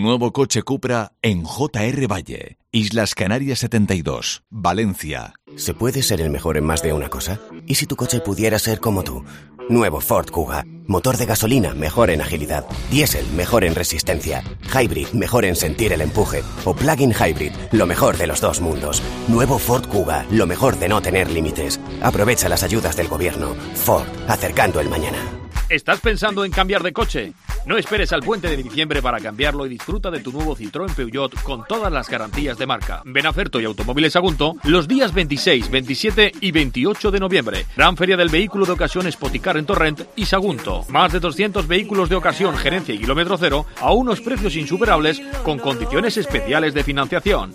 Nuevo coche Cupra en JR Valle, Islas Canarias 72, Valencia. ¿Se puede ser el mejor en más de una cosa? ¿Y si tu coche pudiera ser como tú? Nuevo Ford Kuga. Motor de gasolina, mejor en agilidad. Diésel, mejor en resistencia. Hybrid, mejor en sentir el empuje. O plug-in hybrid, lo mejor de los dos mundos. Nuevo Ford Kuga, lo mejor de no tener límites. Aprovecha las ayudas del gobierno. Ford, acercando el mañana. ¿Estás pensando en cambiar de coche? No esperes al puente de diciembre para cambiarlo y disfruta de tu nuevo Citroën Peugeot con todas las garantías de marca. Ven a Ferto y Automóviles Sagunto los días 26, 27 y 28 de noviembre. Gran Feria del Vehículo de Ocasión Spoticar en Torrent y Sagunto. Más de 200 vehículos de ocasión, gerencia y kilómetro cero a unos precios insuperables con condiciones especiales de financiación.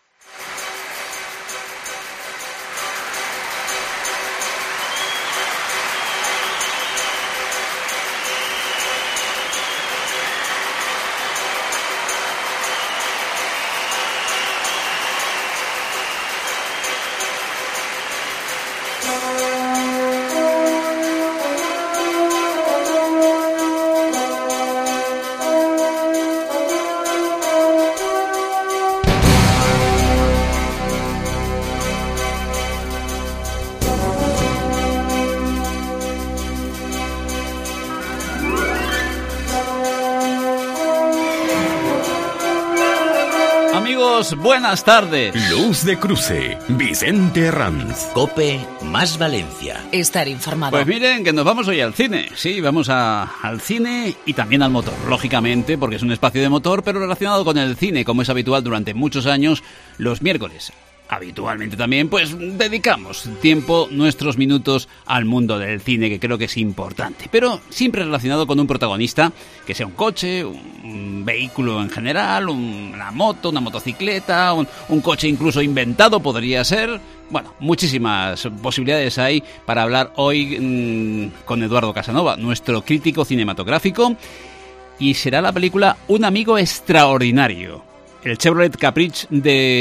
Buenas tardes. Luz de Cruce, Vicente Herranz. COPE más Valencia. Estar informado. Pues miren que nos vamos hoy al cine. Sí, vamos al cine y también al motor, lógicamente, porque es un espacio de motor, pero relacionado con el cine, como es habitual durante muchos años, los miércoles. Habitualmente también, pues dedicamos tiempo, nuestros minutos al mundo del cine, que creo que es importante, pero siempre relacionado con un protagonista, que sea un coche, un vehículo en general, una moto, una motocicleta, un coche incluso inventado podría ser. Bueno, muchísimas posibilidades hay para hablar hoy con Eduardo Casanova, nuestro crítico cinematográfico, y será la película Un amigo extraordinario. El Chevrolet Caprice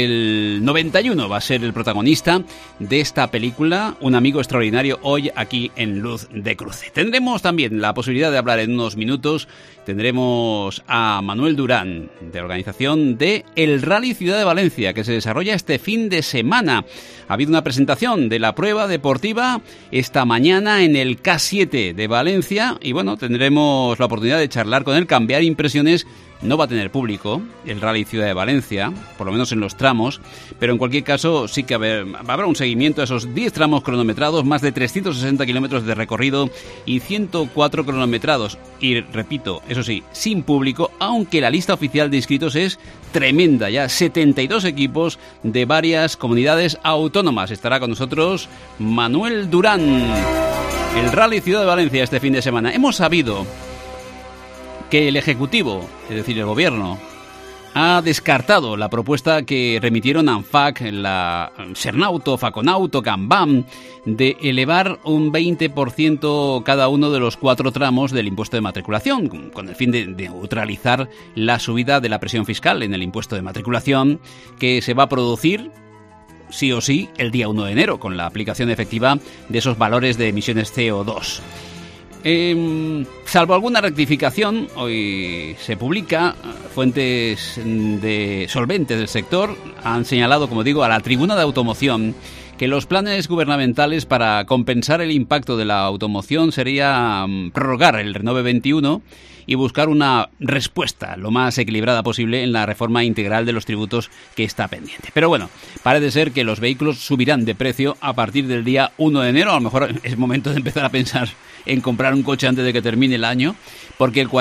del 91 va a ser el protagonista de esta película, Un amigo extraordinario, hoy aquí en Luz de Cruce. Tendremos también la posibilidad de hablar en unos minutos, tendremos a Manuel Durán, de organización de el Rally Ciudad de Valencia, que se desarrolla este fin de semana. Ha habido una presentación de la prueba deportiva esta mañana en el K7 de Valencia y bueno, tendremos la oportunidad de charlar con él, cambiar impresiones. No va a tener público el Rally Ciudad de Valencia, por lo menos en los tramos, pero en cualquier caso sí que habrá un seguimiento a esos 10 tramos cronometrados, más de 360 kilómetros de recorrido y 104 cronometrados. Y repito, eso sí, sin público, aunque la lista oficial de inscritos es tremenda, ya 72 equipos de varias comunidades autónomas. Estará con nosotros Manuel Durán. El Rally Ciudad de Valencia este fin de semana. Hemos sabido que el Ejecutivo, es decir, el Gobierno, ha descartado la propuesta que remitieron ANFAC, la Sernauto, Faconauto, Cambam, de elevar un 20% cada uno de los 4 tramos del impuesto de matriculación, con el fin de neutralizar la subida de la presión fiscal en el impuesto de matriculación, que se va a producir sí o sí el día 1 de enero, con la aplicación efectiva de esos valores de emisiones CO2. Salvo alguna rectificación, hoy se publica, fuentes solventes del sector han señalado, como digo, a la Tribuna de Automoción que los planes gubernamentales para compensar el impacto de la automoción sería prorrogar el Renove 21 y buscar una respuesta lo más equilibrada posible en la reforma integral de los tributos que está pendiente. Pero bueno, parece ser que los vehículos subirán de precio a partir del día 1 de enero. A lo mejor es momento de empezar a pensar en comprar un coche antes de que termine el año, porque el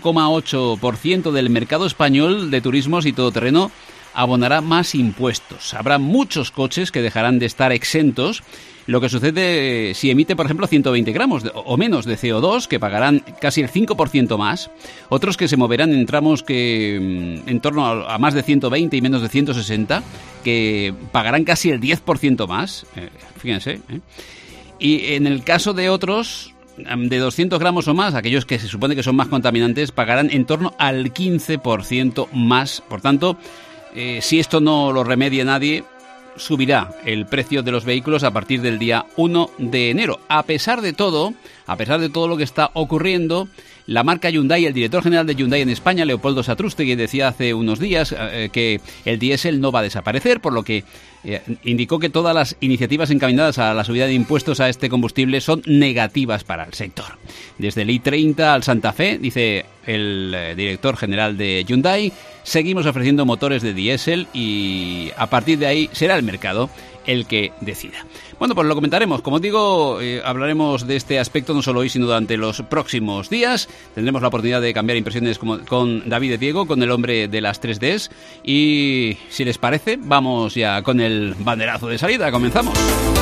48,8% del mercado español de turismos y todoterreno abonará más impuestos. Habrá muchos coches que dejarán de estar exentos. Lo que sucede si emite, por ejemplo, 120 gramos o menos de CO2, que pagarán casi el 5% más. Otros que se moverán en tramos que en torno a más de 120 y menos de 160, que pagarán casi el 10% más. Fíjense. Y en el caso de otros de 200 gramos o más, aquellos que se supone que son más contaminantes, pagarán en torno al 15% más. Por tanto, si esto no lo remedia nadie, subirá el precio de los vehículos a partir del día 1 de enero. A pesar de todo lo que está ocurriendo, la marca Hyundai. El director general de Hyundai en España, Leopoldo Satrústegui, decía hace unos días que el diésel no va a desaparecer, por lo que indicó que todas las iniciativas encaminadas a la subida de impuestos a este combustible son negativas para el sector. Desde el i30 al Santa Fe, dice el director general de Hyundai, seguimos ofreciendo motores de diésel y a partir de ahí será el mercado el que decida. Bueno, pues lo comentaremos. Como digo, hablaremos de este aspecto no solo hoy, sino durante los próximos días. Tendremos la oportunidad de cambiar impresiones con David de Diego, con el hombre de las 3Ds. Y si les parece, vamos ya con el banderazo de salida. Comenzamos.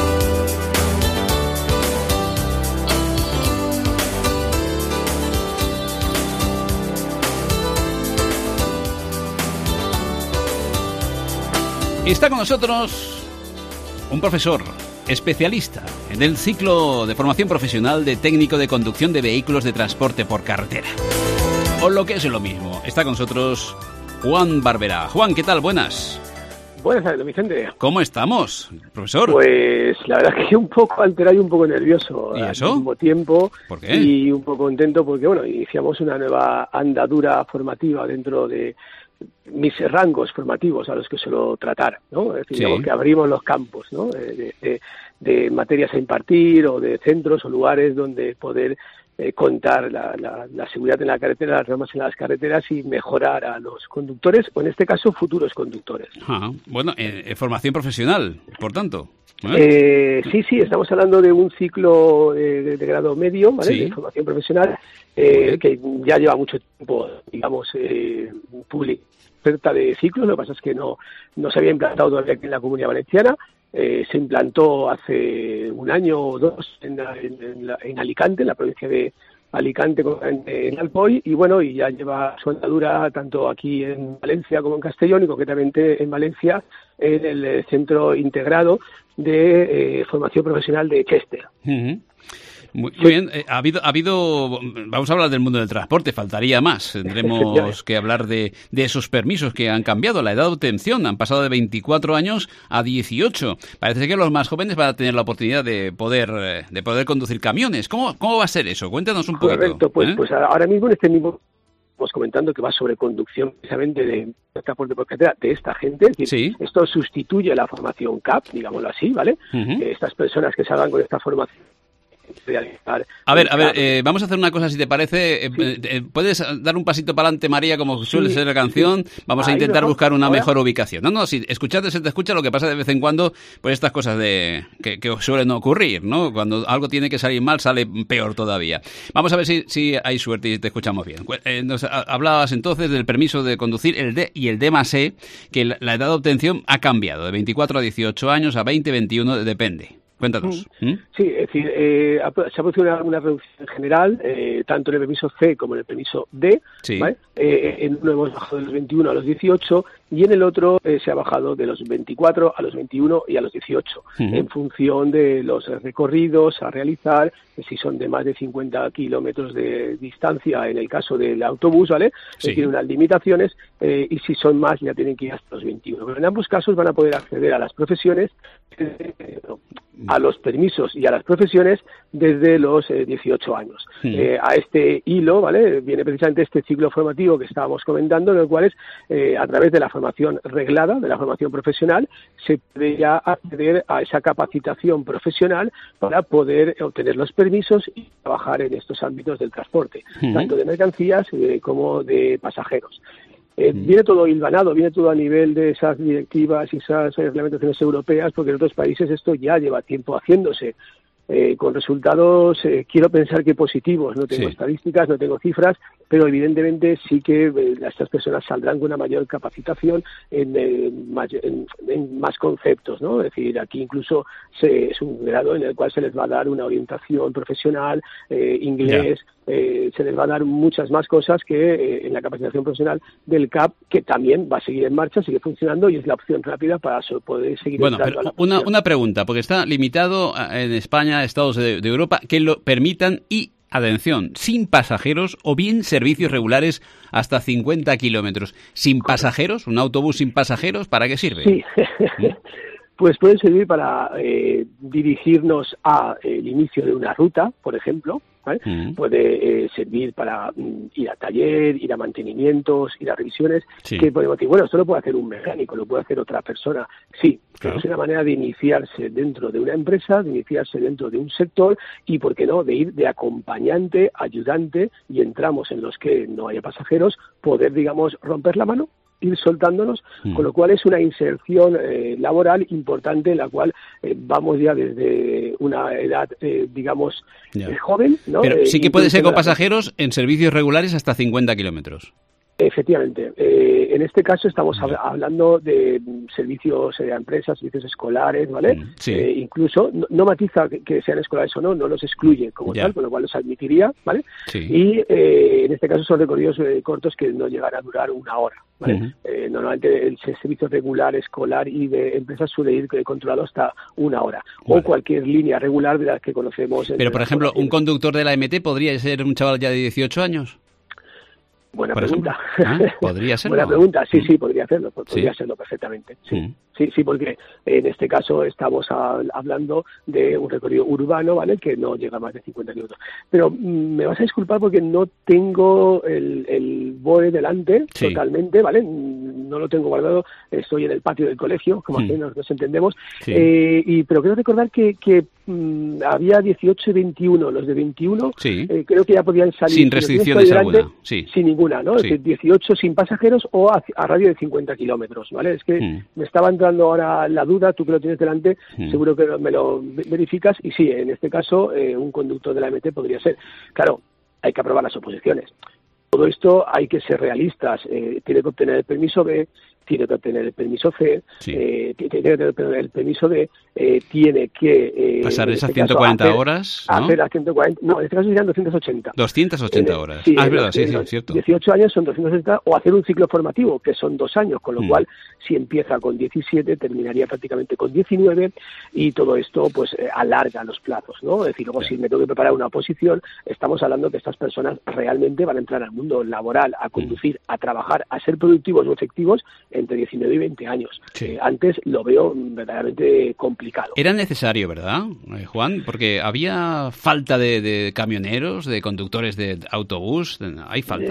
Está con nosotros un profesor especialista en el ciclo de formación profesional de técnico de conducción de vehículos de transporte por carretera. O lo que es lo mismo, está con nosotros Juan Barberá. Juan, ¿qué tal? Buenas. Buenas tardes, Vicente. ¿Cómo estamos, profesor? Pues la verdad es que un poco alterado y un poco nervioso. ¿Y eso? Al mismo tiempo. ¿Por qué? Y un poco contento porque, bueno, iniciamos una nueva andadura formativa dentro de mis rangos formativos a los que suelo tratar, ¿no? Es decir, digamos que abrimos los campos, ¿no? De materias a impartir o de centros o lugares donde poder contar la seguridad en la carretera, las normas en las carreteras y mejorar a los conductores, o en este caso futuros conductores. Bueno, formación profesional, por tanto. Sí, estamos hablando de un ciclo de grado medio, ¿vale? Sí. De formación profesional, que ya lleva mucho tiempo, digamos, público. Oferta de ciclos, lo que pasa es que no se había implantado todavía aquí en la Comunidad Valenciana. Se implantó hace un año o dos en Alicante, en la provincia de Alicante, en Alpoy, y bueno, y ya lleva su andadura tanto aquí en Valencia como en Castellón, y concretamente en Valencia en el Centro Integrado de Formación Profesional de Chester. Uh-huh. Muy bien, ha habido, vamos a hablar del mundo del transporte, faltaría más. Tendremos que hablar de esos permisos que han cambiado, la edad de obtención, han pasado de 24 años a 18. Parece que los más jóvenes van a tener la oportunidad de poder conducir camiones. ¿Cómo va a ser eso? Cuéntanos un poquito. Correcto, pues ahora mismo en este mismo estamos comentando que va sobre conducción precisamente de transporte por carretera de esta gente. Es decir, esto sustituye la formación CAP, digámoslo así, ¿vale? Uh-huh. Estas personas que salgan con esta formación. A ver, vamos a hacer una cosa, si te parece. ¿Puedes dar un pasito para adelante, María, como suele ser la canción? Vamos a intentar buscar una mejor ubicación. No, si escucharte se te escucha, lo que pasa de vez en cuando, pues estas cosas que suelen ocurrir, ¿no? Cuando algo tiene que salir mal, sale peor todavía. Vamos a ver si hay suerte y te escuchamos bien. Nos hablabas entonces del permiso de conducir, el D y el D+E, que la edad de obtención ha cambiado, de 24 a 18 años, a 20, 21, depende. Cuéntanos. Sí, es decir, se ha producido una reducción general, tanto en el permiso C como en el permiso D. Sí. ¿Vale? En uno hemos bajado de los 21 a los 18 y en el otro se ha bajado de los 24 a los 21 y a los 18, en función de los recorridos a realizar, si son de más de 50 kilómetros de distancia en el caso del autobús, ¿vale? Sí. Tiene unas limitaciones, y si son más ya tienen que ir hasta los 21. Pero en ambos casos van a poder acceder a las profesiones, a los permisos y a las profesiones desde los 18 años. A este hilo, ¿vale?, viene precisamente este ciclo formativo que estábamos comentando, en el cual a través de la formación reglada, de la formación profesional, se puede ya acceder a esa capacitación profesional para poder obtener los permisos y trabajar en estos ámbitos del transporte, tanto de mercancías como de pasajeros. Viene todo hilvanado, viene todo a nivel de esas directivas y esas reglamentaciones europeas, porque en otros países esto ya lleva tiempo haciéndose, con resultados, quiero pensar que positivos. No tengo estadísticas, no tengo cifras, pero evidentemente sí que estas personas saldrán con una mayor capacitación en más conceptos, ¿no? Es decir, aquí incluso es un grado en el cual se les va a dar una orientación profesional, inglés, se les va a dar muchas más cosas que en la capacitación profesional del CAP, que también va a seguir en marcha, sigue funcionando y es la opción rápida para poder seguir entrando a la profesión. Una pregunta, porque está limitado en España, Estados de Europa, que lo permitan y, atención, sin pasajeros o bien servicios regulares hasta 50 kilómetros. ¿Sin pasajeros? ¿Un autobús sin pasajeros? ¿Para qué sirve? Sí. Pues pueden servir para dirigirnos al inicio de una ruta, por ejemplo, ¿vale? Puede servir para ir a taller, ir a mantenimientos, ir a revisiones, que podemos decir, bueno, esto lo puede hacer un mecánico, lo puede hacer otra persona, sí, pero es una manera de iniciarse dentro de una empresa, de iniciarse dentro de un sector y, ¿por qué no?, de ir de acompañante, ayudante, y entramos en los que no haya pasajeros, poder, digamos, romper la mano, ir soltándonos, con lo cual es una inserción laboral importante en la cual vamos ya desde una edad, digamos, joven, ¿no? Pero sí que puede ser con pasajeros en servicios regulares hasta 50 kilómetros. Efectivamente. En este caso estamos hablando de servicios a empresas, servicios escolares, ¿vale? Incluso no matiza que sean escolares o no los excluye como tal, con lo cual los admitiría, ¿vale? Y en este caso son recorridos cortos que no llegan a durar una hora, ¿vale? Normalmente el servicio regular escolar y de empresas suele ir controlado hasta una hora, o cualquier línea regular de las que conocemos. Pero, por ejemplo, ¿un conductor de la MT podría ser un chaval ya de 18 años? Buena pregunta. ¿Podría serlo? Buena pregunta, sí, podría hacerlo, hacerlo perfectamente, sí, porque en este caso estamos hablando de un recorrido urbano, ¿vale?, que no llega a más de 50 kilómetros. Pero me vas a disculpar porque no tengo el BOE delante totalmente, ¿vale? No lo tengo guardado, estoy en el patio del colegio, como así nos entendemos, pero quiero recordar que había 18 y 21, los de 21 creo que ya podían salir sin restricciones alguna, sin ninguna, ¿no? Es decir, 18 sin pasajeros o a radio de 50 kilómetros, ¿vale? Es que me estaba entrando ahora la duda, tú que lo tienes delante, seguro que me lo verificas, y sí, en este caso un conductor de la MT podría ser. Claro, hay que aprobar las oposiciones. Todo esto hay que ser realistas, tiene que obtener el permiso B, tiene que obtener el permiso C, tiene que obtener el permiso D, tiene que... pasar esas 140 horas, ¿no? Hacer las 140, no, en este caso serían 280. 280 horas. Sí, es verdad, sí, es cierto. 18 años son 280, o hacer un ciclo formativo, que son 2 años, con lo cual, si empieza con 17, terminaría prácticamente con 19, y todo esto, pues, alarga los plazos, ¿no? Es decir, luego si me tengo que preparar una oposición, estamos hablando que estas personas realmente van a entrar al mundo laboral, a conducir, a trabajar, a ser productivos o efectivos, entre 19 y 20 años. Antes lo veo verdaderamente complicado. Era necesario, ¿verdad, Juan? Porque había falta de camioneros, de conductores de autobús. ¿Hay falta?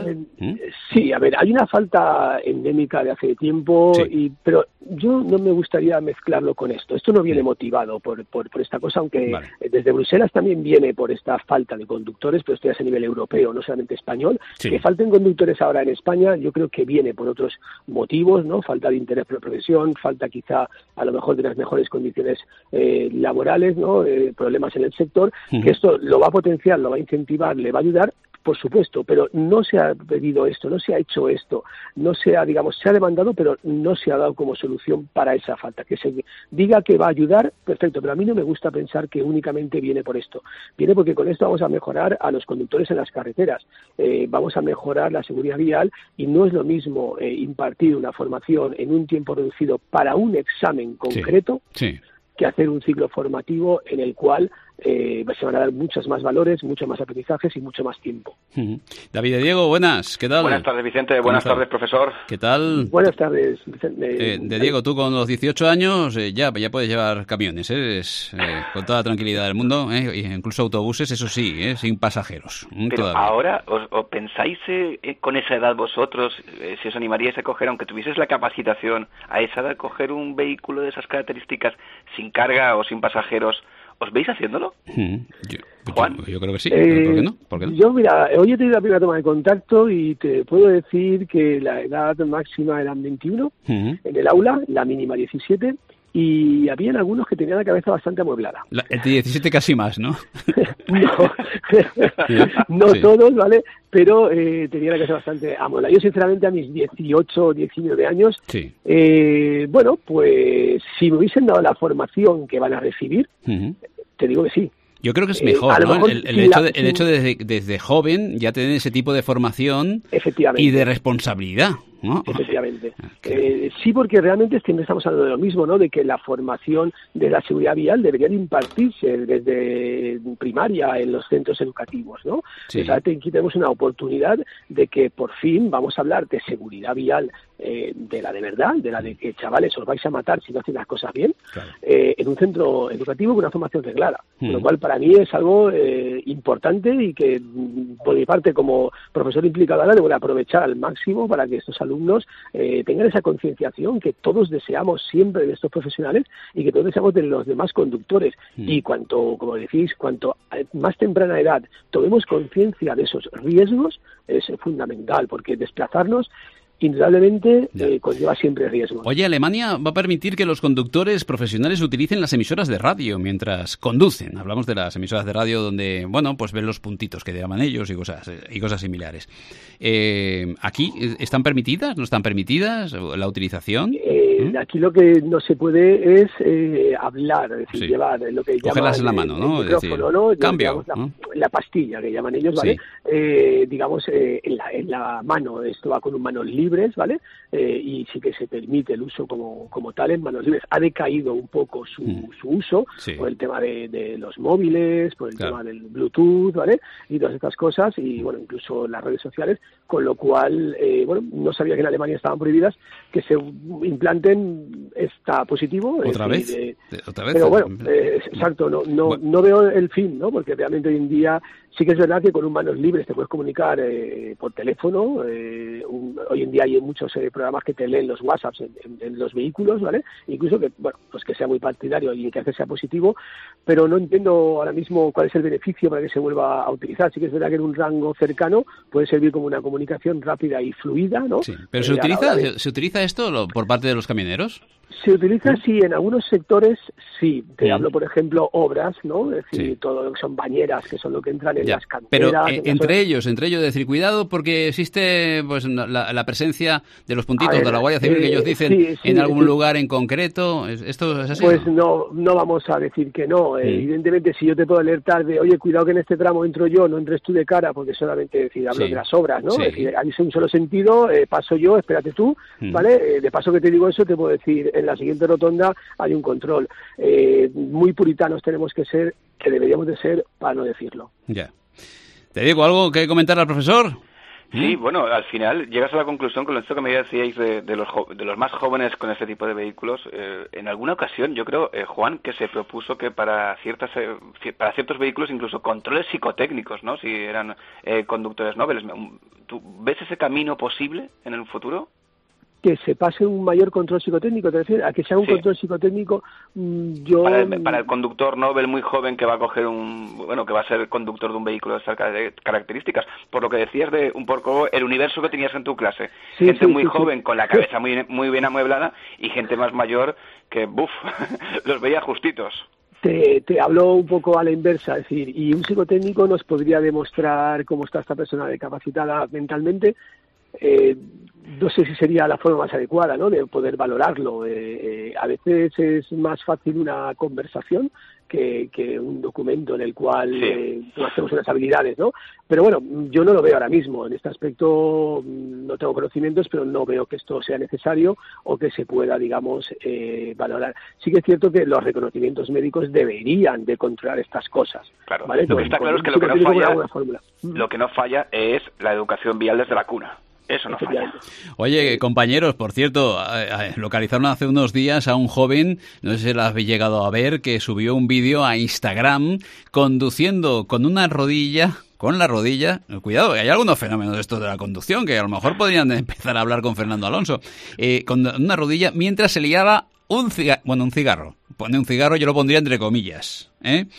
Sí, a ver, hay una falta endémica de hace tiempo, pero yo no me gustaría mezclarlo con esto. Esto no viene motivado por esta cosa, aunque desde Bruselas también viene por esta falta de conductores, pero esto ya es a nivel europeo, no solamente español. Que falten conductores ahora en España, yo creo que viene por otros motivos, ¿no? Falta de interés por la profesión, falta quizá a lo mejor de las mejores condiciones laborales, ¿no? Problemas en el sector, que esto lo va a potenciar, lo va a incentivar, le va a ayudar, por supuesto, pero no se ha pedido esto, no se ha hecho esto, no se ha, digamos, se ha demandado, pero no se ha dado como solución para esa falta. Que se diga que va a ayudar, perfecto, pero a mí no me gusta pensar que únicamente viene por esto. Viene porque con esto vamos a mejorar a los conductores en las carreteras, vamos a mejorar la seguridad vial, y no es lo mismo impartir una formación en un tiempo reducido para un examen concreto que hacer un ciclo formativo en el cual se van a dar muchos más valores, muchos más aprendizajes y mucho más tiempo. David de Diego, buenas, ¿qué tal? Buenas tardes, Vicente, buenas tardes, profesor. ¿Qué tal? Buenas tardes, Vicente. De Diego, tú con los 18 años ya puedes llevar camiones, con toda la tranquilidad del mundo, e incluso autobuses, eso sí, sin pasajeros. Pero todavía. Ahora, ¿os pensáis con esa edad vosotros, si os animaríais a coger, aunque tuvieseis la capacitación, a esa edad coger un vehículo de esas características sin carga o sin pasajeros? ¿Os veis haciéndolo? Juan. Yo creo que sí. ¿Por qué no? Yo, mira, hoy he tenido la primera toma de contacto y te puedo decir que la edad máxima eran 21 en el aula, la mínima 17, y habían algunos que tenían la cabeza bastante amueblada. El de 17 casi más, ¿no? No todos, ¿vale? Pero tenía la cabeza bastante amueblada. Yo, sinceramente, a mis 18 o 19 años, bueno, pues si me hubiesen dado la formación que van a recibir, te digo que sí. Yo creo que es mejor, ¿no? El hecho de desde joven ya tener ese tipo de formación y de responsabilidad. ¿no? Efectivamente. Sí, porque realmente siempre estamos hablando de lo mismo, ¿no? De que la formación de la seguridad vial debería de impartirse desde primaria en los centros educativos, ¿no? Sí. O sea, aquí tenemos una oportunidad de que por fin vamos a hablar de seguridad vial, de la de verdad, de la de que chavales os vais a matar si no hacéis las cosas bien, claro, en un centro educativo con una formación reglada. Lo cual para mí es algo importante y que por mi parte como profesor implicado ahora debo de aprovechar al máximo para que estos alumnos tengan esa concienciación que todos deseamos siempre de estos profesionales y que todos deseamos de los demás conductores. Y cuanto, como decís, cuanto más temprana edad tomemos conciencia de esos riesgos es fundamental, porque desplazarnos indudablemente conlleva siempre riesgos. Oye, Alemania va a permitir que los conductores profesionales utilicen las emisoras de radio mientras conducen. Hablamos de las emisoras de radio donde, bueno, pues ven los puntitos que llaman ellos y cosas similares. ¿Aquí están permitidas? ¿No están permitidas la utilización? Aquí lo que no se puede es hablar, es decir, llevar lo que cogerlas llaman en la mano, ¿no? el micrófono, ¿no? Cambio, digamos, la pastilla que llaman ellos, ¿vale? Digamos, en la mano, esto va con un manos libres, ¿vale? Y sí que se permite el uso como tal en manos libres. Ha decaído un poco su uso por el tema de los móviles, por el tema del Bluetooth, ¿vale? Y todas estas cosas, y bueno, incluso las redes sociales, con lo cual, bueno, no sabía que en Alemania estaban prohibidas, que se implanten esta positivo. ¿Otra vez? ¿Otra vez? Pero bueno, exacto, no veo el fin, ¿no? Porque realmente hoy en día sí que es verdad que con un manos libres te puedes comunicar por teléfono. Hoy en día hay muchos programas que te leen los WhatsApps en los vehículos, ¿vale? Incluso que, bueno, pues que sea muy partidario y que sea positivo, pero no entiendo ahora mismo cuál es el beneficio para que se vuelva a utilizar. Sí que es verdad que en un rango cercano puede servir como una comunicación rápida y fluida, ¿no? Sí. ¿Pero se utiliza esto por parte de los camioneros? Se utiliza, sí, en algunos sectores, sí. Te hablo, por ejemplo, obras, ¿no? Es decir, todo lo que son bañeras, que son lo que entran en las canteras. Pero entre ellos, decir, cuidado porque existe pues la presencia de los puntitos de la Guardia Civil que ellos dicen en algún lugar en concreto. ¿Esto es así? Pues no vamos a decir que no. Evidentemente, si yo te puedo alertar de, oye, cuidado que en este tramo entro yo, no entres tú de cara, porque solamente hablo de las obras, ¿no? Es decir, hay un solo sentido, paso yo, espérate tú, ¿vale? De paso que te digo eso, te puedo decir, en la siguiente rotonda hay un control. Muy puritanos tenemos que ser, que deberíamos de ser, para no decirlo. Ya. ¿Te digo algo que comentar al profesor? Sí, bueno, al final llegas a la conclusión con esto que me decíais de los más jóvenes con este tipo de vehículos. En alguna ocasión, yo creo, Juan, que se propuso que para ciertos vehículos incluso controles psicotécnicos, ¿no? Si eran conductores nobles. ¿Tú ves ese camino posible en el futuro? Que se pase un mayor control psicotécnico, ¿te refieres? A que sea un control psicotécnico, yo... Para el conductor Nobel muy joven que va a coger que va a ser conductor de un vehículo de estas características, por lo que decías de un poco el universo que tenías en tu clase. Gente muy joven con la cabeza muy bien amueblada y gente más mayor que, los veía justitos. Te hablo un poco a la inversa, es decir, y un psicotécnico nos podría demostrar cómo está esta persona capacitada mentalmente. No sé si sería la forma más adecuada, ¿no?, de poder valorarlo. A veces es más fácil una conversación que un documento en el cual hacemos unas habilidades, ¿no? Pero bueno, yo no lo veo ahora mismo. En este aspecto no tengo conocimientos, pero no veo que esto sea necesario o que se pueda, digamos, valorar. Sí que es cierto que los reconocimientos médicos deberían de controlar estas cosas. Claro, ¿vale? Lo que está claro es que lo que no falla es la educación vial desde la cuna. Eso no falla. Oye, compañeros, por cierto, localizaron hace unos días a un joven, no sé si lo habéis llegado a ver, que subió un vídeo a Instagram conduciendo con la rodilla. Cuidado, hay algunos fenómenos de esto de la conducción que a lo mejor podrían empezar a hablar con Fernando Alonso. Con una rodilla mientras se liaba un cigarro. Pone un cigarro, yo lo pondría entre comillas.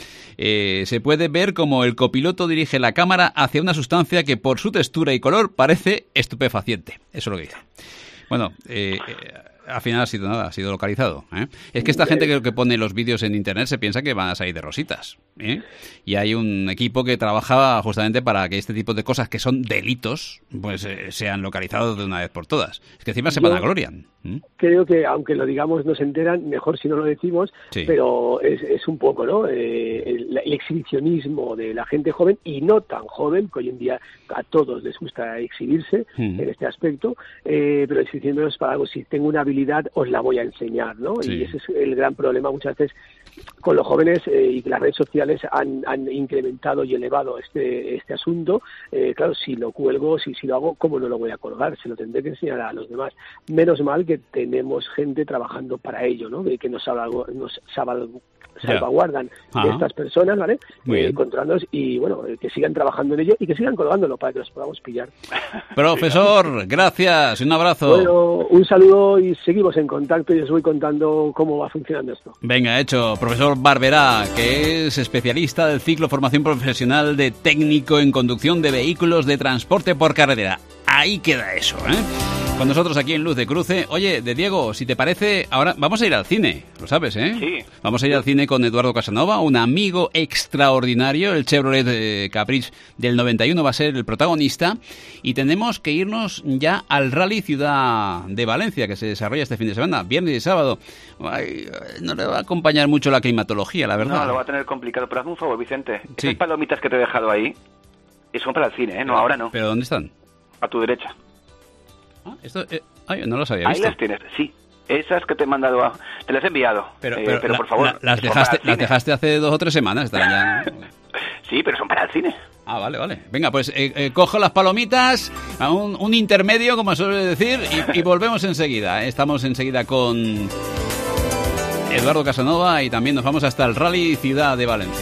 Se puede ver como el copiloto dirige la cámara hacia una sustancia que por su textura y color parece estupefaciente. Eso es lo que dice. Bueno, al final ha sido nada, ha sido localizado. Es que esta gente que pone los vídeos en internet se piensa que van a salir de rositas. Y hay un equipo que trabaja justamente para que este tipo de cosas que son delitos pues sean localizados de una vez por todas. Es que encima se vanaglorian. Creo que, aunque lo digamos, no se enteran, mejor si no lo decimos, sí. Pero es un poco, ¿no? El exhibicionismo de la gente joven y no tan joven, que hoy en día a todos les gusta exhibirse en este aspecto, pero exhibicionismo es para algo, si tengo una habilidad, os la voy a enseñar, ¿no? Sí. Y ese es el gran problema muchas veces con los jóvenes, y que las redes sociales han incrementado y elevado este asunto. Claro, si lo cuelgo, si lo hago, ¿cómo no lo voy a colgar? Se lo tendré que enseñar a los demás. Menos mal que tenemos gente trabajando para ello, ¿no? De que nos salvaguardan de estas personas, ¿vale? Controlándonos y, bueno, que sigan trabajando en ello y que sigan colgándolo para que los podamos pillar. Profesor, gracias, un abrazo. Bueno, un saludo y seguimos en contacto y os voy contando cómo va funcionando esto. Venga, hecho. Profesor Barberá, que es especialista del ciclo Formación Profesional de Técnico en Conducción de Vehículos de Transporte por Carretera. Ahí queda eso, Con nosotros aquí en Luz de Cruce. Oye, de Diego, si te parece, ahora vamos a ir al cine, lo sabes, Sí. Vamos a ir al cine con Eduardo Casanova, un amigo extraordinario. El Chevrolet Caprice del 91 va a ser el protagonista. Y tenemos que irnos ya al Rally Ciudad de Valencia, que se desarrolla este fin de semana, viernes y sábado. Ay, no le va a acompañar mucho la climatología, la verdad. No, lo va a tener complicado, pero hazme un favor, Vicente. Sí. Esas palomitas que te he dejado ahí, son para el cine, No, ahora no. ¿Pero dónde están? A tu derecha. Esto, no las había visto. Ahí las tienes, sí. Esas que te he mandado, te las he enviado. Pero por favor. Las dejaste hace 2 o 3 semanas. Estarán ya, ¿no? Sí, pero son para el cine. Ah, vale. Venga, pues cojo las palomitas, a un intermedio, como suele decir, y volvemos enseguida. Estamos enseguida con Eduardo Casanova y también nos vamos hasta el Rally Ciudad de Valencia.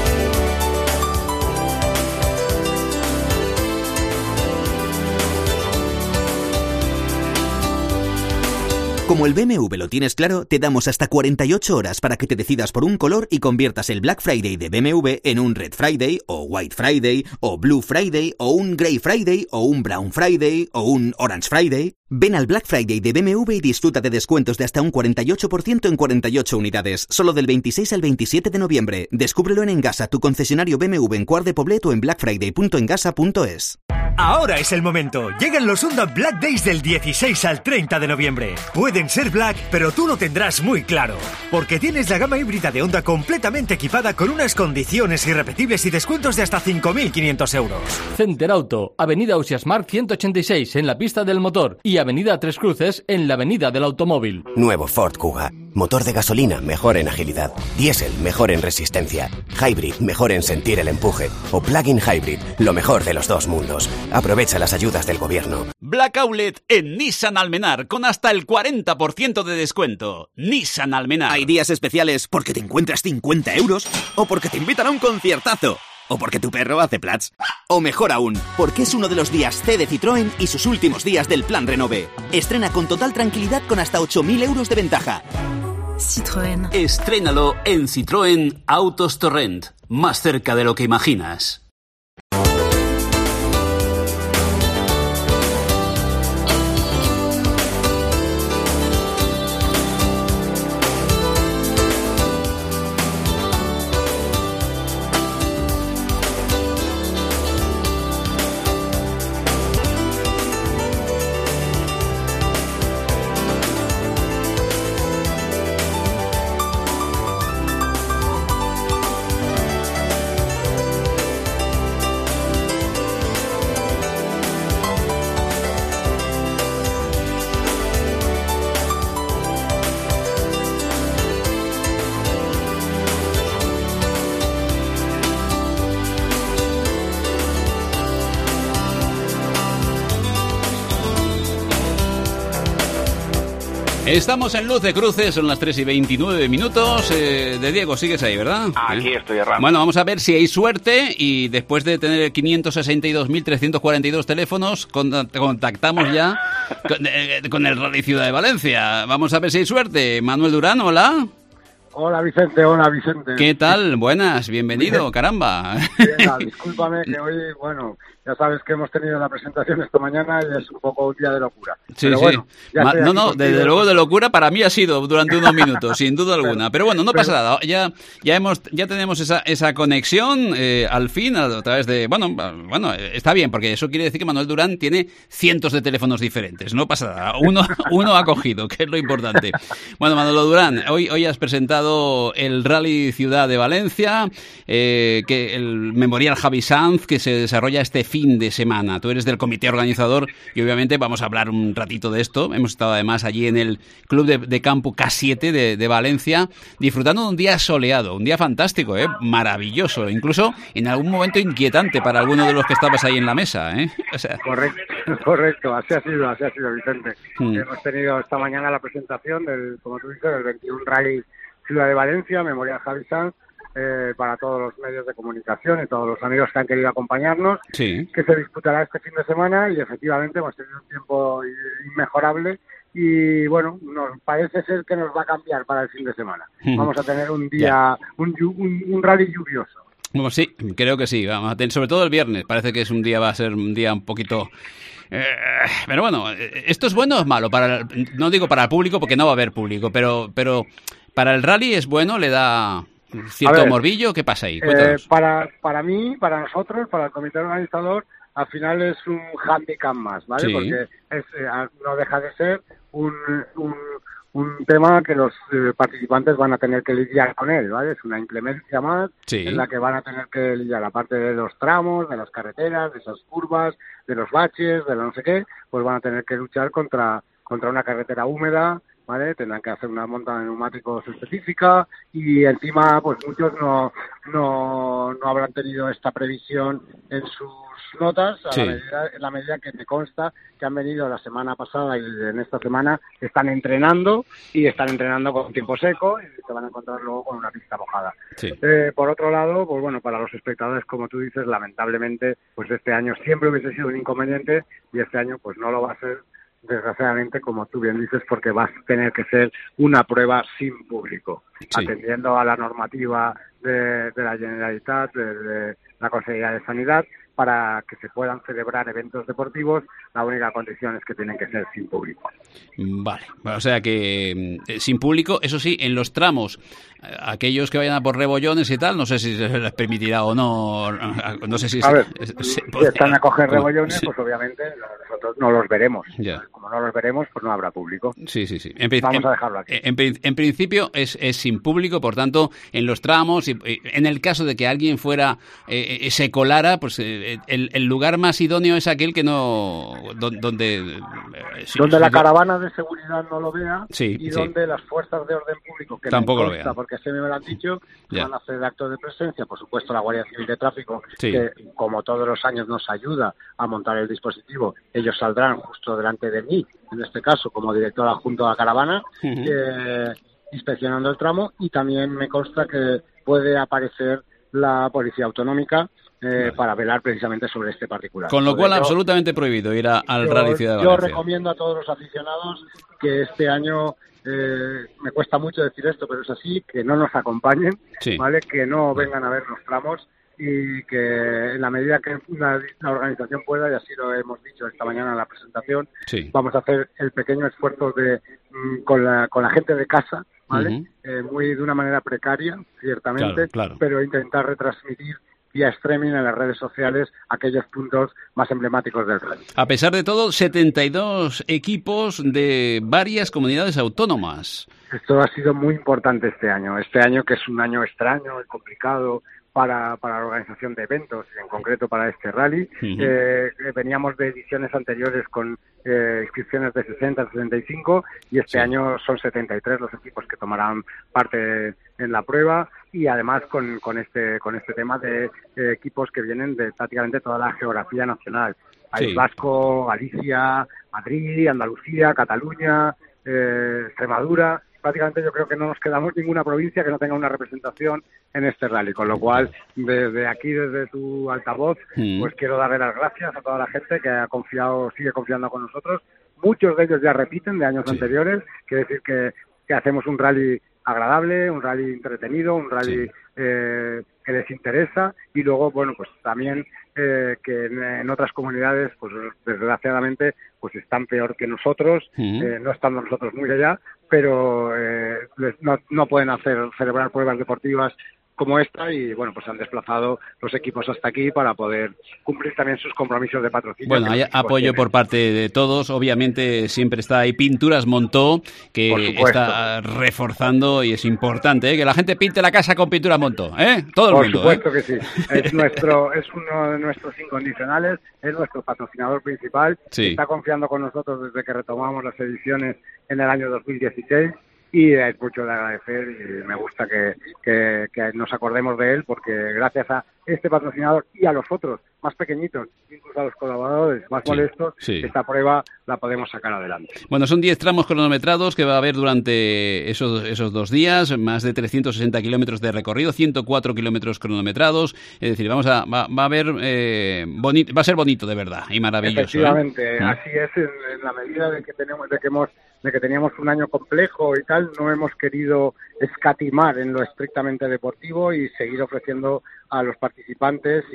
Como el BMW lo tienes claro, te damos hasta 48 horas para que te decidas por un color y conviertas el Black Friday de BMW en un Red Friday, o White Friday, o Blue Friday, o un Grey Friday, o un Brown Friday, o un Orange Friday. Ven al Black Friday de BMW y disfruta de descuentos de hasta un 48% en 48 unidades, solo del 26 al 27 de noviembre. Descúbrelo en Engasa, tu concesionario BMW en Quart de Poblet o en blackfriday.engasa.es. Ahora es el momento. Llegan los Hyundai Black Days del 16 al 30 de noviembre. Pueden ser black, pero tú lo tendrás muy claro. Porque tienes la gama híbrida de Honda completamente equipada con unas condiciones irrepetibles y descuentos de hasta 5.500 euros. Center Auto, Avenida Ausiàs Marc 186 en la pista del motor y Avenida Tres Cruces en la Avenida del Automóvil. Nuevo Ford Kuga. Motor de gasolina mejor en agilidad. Diésel mejor en resistencia. Hybrid mejor en sentir el empuje. O Plug-in Hybrid, lo mejor de los dos mundos. Aprovecha las ayudas del gobierno. Black Outlet en Nissan Almenar con hasta el 40% de descuento. Nissan Almenar. Hay días especiales porque te encuentras 50 euros o porque te invitan a un conciertazo. O porque tu perro hace plats. O mejor aún, porque es uno de los días C de Citroën y sus últimos días del plan Renove. Estrena con total tranquilidad con hasta 8.000 euros de ventaja. Citroën. Estrénalo en Citroën Autos Torrent. Más cerca de lo que imaginas. Estamos en Luz de Cruce, son las 3:29. De Diego, sigues ahí, ¿verdad? Aquí estoy, errando. Bueno, vamos a ver si hay suerte y después de tener 562.342 teléfonos, contactamos ya con el Rally Ciudad de Valencia. Vamos a ver si hay suerte. Manuel Durán, hola. Hola Vicente. ¿Qué tal? Buenas, bienvenido, caramba. Discúlpame que hoy, bueno, ya sabes que hemos tenido la presentación esta mañana y es un poco un día de locura. Sí, pero bueno, no, desde luego de locura para mí ha sido durante unos minutos, sin duda alguna. Pero bueno, no pasa nada. Ya tenemos esa conexión al fin a través de... Bueno, está bien, porque eso quiere decir que Manuel Durán tiene cientos de teléfonos diferentes. No pasa nada. Uno ha cogido, que es lo importante. Bueno, Manuel Durán, hoy has presentado el Rally Ciudad de Valencia, que el Memorial Javi Sanz, que se desarrolla este fin de semana. Tú eres del comité organizador y obviamente vamos a hablar un ratito de esto. Hemos estado además allí en el Club de Campo K7 de Valencia, disfrutando de un día soleado, un día fantástico, maravilloso, incluso en algún momento inquietante para alguno de los que estabas ahí en la mesa. O sea... Correcto, así ha sido, Vicente. Hemos tenido esta mañana la presentación como tú dices, del 21 Rally Ciudad de Valencia, Memorial Javi Sanz, para todos los medios de comunicación y todos los amigos que han querido acompañarnos, que se disputará este fin de semana y efectivamente hemos tenido un tiempo inmejorable y bueno, nos parece ser que nos va a cambiar para el fin de semana. Vamos a tener un día, un rally lluvioso. Bueno, sí, creo que sí, vamos a tener, sobre todo el viernes, parece que va a ser un día un poquito... pero bueno, ¿esto es bueno o es malo? No digo para el público porque no va a haber público, pero para el rally es bueno, le da cierto morbillo. ¿Qué pasa ahí? Para mí, para nosotros, para el comité organizador, al final es un handicap más, ¿vale? Sí. Porque no deja de ser un tema que los participantes van a tener que lidiar con él, ¿vale? Es una inclemencia más en la que van a tener que lidiar, aparte de los tramos, de las carreteras, de esas curvas, de los baches, de no sé qué, pues van a tener que luchar contra una carretera húmeda, ¿vale? Tendrán que hacer una monta de neumáticos específica y encima pues muchos no habrán tenido esta previsión en sus notas en la medida que me consta que han venido la semana pasada y en esta semana están entrenando con tiempo seco y se van a encontrar luego con una pista mojada. Por otro lado, pues bueno, para los espectadores, como tú dices, lamentablemente pues este año siempre hubiese sido un inconveniente y este año pues no lo va a ser, desgraciadamente, como tú bien dices, porque va a tener que ser una prueba sin público, atendiendo a la normativa de la Generalitat, de la Consejería de Sanidad, para que se puedan celebrar eventos deportivos. La única condición es que tienen que ser sin público. Vale, o sea que sin público, eso sí, en los tramos, aquellos que vayan a por rebollones y tal, no sé si se les permitirá o no, no sé si... si están a coger rebollones, pues obviamente nosotros no los veremos. Como no los veremos, pues no habrá público. Sí. Vamos a dejarlo aquí. En principio es sin público, por tanto, en los tramos, y en el caso de que alguien fuera, se colara, pues el lugar más idóneo es aquel que no... donde la caravana de seguridad no lo vea y donde las fuerzas de orden público, que tampoco lo vean, porque se me lo han dicho, que van a hacer actos de presencia, por supuesto la Guardia Civil de Tráfico, que como todos los años nos ayuda a montar el dispositivo. Ellos saldrán justo delante de mí, en este caso como director adjunto a la caravana, inspeccionando el tramo, y también me consta que puede aparecer la Policía Autonómica para velar precisamente sobre este particular. Con lo cual, absolutamente prohibido ir al Rally Ciudad de Valencia. Yo recomiendo a todos los aficionados que este año, me cuesta mucho decir esto, pero es así, que no nos acompañen, ¿vale? Que no vengan a ver los tramos y que en la medida que la organización pueda, y así lo hemos dicho esta mañana en la presentación, vamos a hacer el pequeño esfuerzo con la gente de casa, ¿vale? De una manera precaria, ciertamente, pero intentar retransmitir vía streaming en las redes sociales aquellos puntos más emblemáticos del rally. A pesar de todo, 72 equipos de varias comunidades autónomas. Esto ha sido muy importante este año, que es un año extraño y complicado para la organización de eventos, y en concreto para este rally. Veníamos de ediciones anteriores con inscripciones de 60, 65, y este año son 73 los equipos que tomarán parte en la prueba, y además con este tema de equipos que vienen de prácticamente toda la geografía nacional. País Vasco, Galicia, Madrid, Andalucía, Cataluña, Extremadura. Prácticamente yo creo que no nos quedamos ninguna provincia que no tenga una representación en este rally, con lo cual desde aquí, desde tu altavoz, pues quiero darle las gracias a toda la gente que ha confiado, sigue confiando con nosotros. Muchos de ellos ya repiten de años anteriores, quiere decir que hacemos un rally agradable, un rally entretenido, un rally que les interesa, y luego, bueno, pues también que en otras comunidades, pues desgraciadamente, pues están peor que nosotros, no estando nosotros muy allá, pero no pueden celebrar pruebas deportivas como esta, y bueno, pues han desplazado los equipos hasta aquí para poder cumplir también sus compromisos de patrocinio. Bueno, hay apoyo por parte de todos. Obviamente siempre está ahí Pinturas Montó, que está reforzando, y es importante que la gente pinte la casa con Pinturas Montó, todo el mundo. Por supuesto que sí. Es uno de nuestros incondicionales, es nuestro patrocinador principal. Sí. Está confiando con nosotros desde que retomamos las ediciones en el año 2016. Y es mucho de agradecer, y me gusta que nos acordemos de él, porque gracias a este patrocinador y a los otros más pequeñitos, incluso a los colaboradores más molestos, esta prueba la podemos sacar adelante. Bueno, son 10 tramos cronometrados que va a haber durante esos 2 días, más de 360 kilómetros de recorrido, 104 kilómetros cronometrados, es decir, va a haber va a ser bonito de verdad y maravilloso. Efectivamente, así es, en la medida de que teníamos un año complejo y tal, no hemos querido escatimar en lo estrictamente deportivo y seguir ofreciendo a los participantes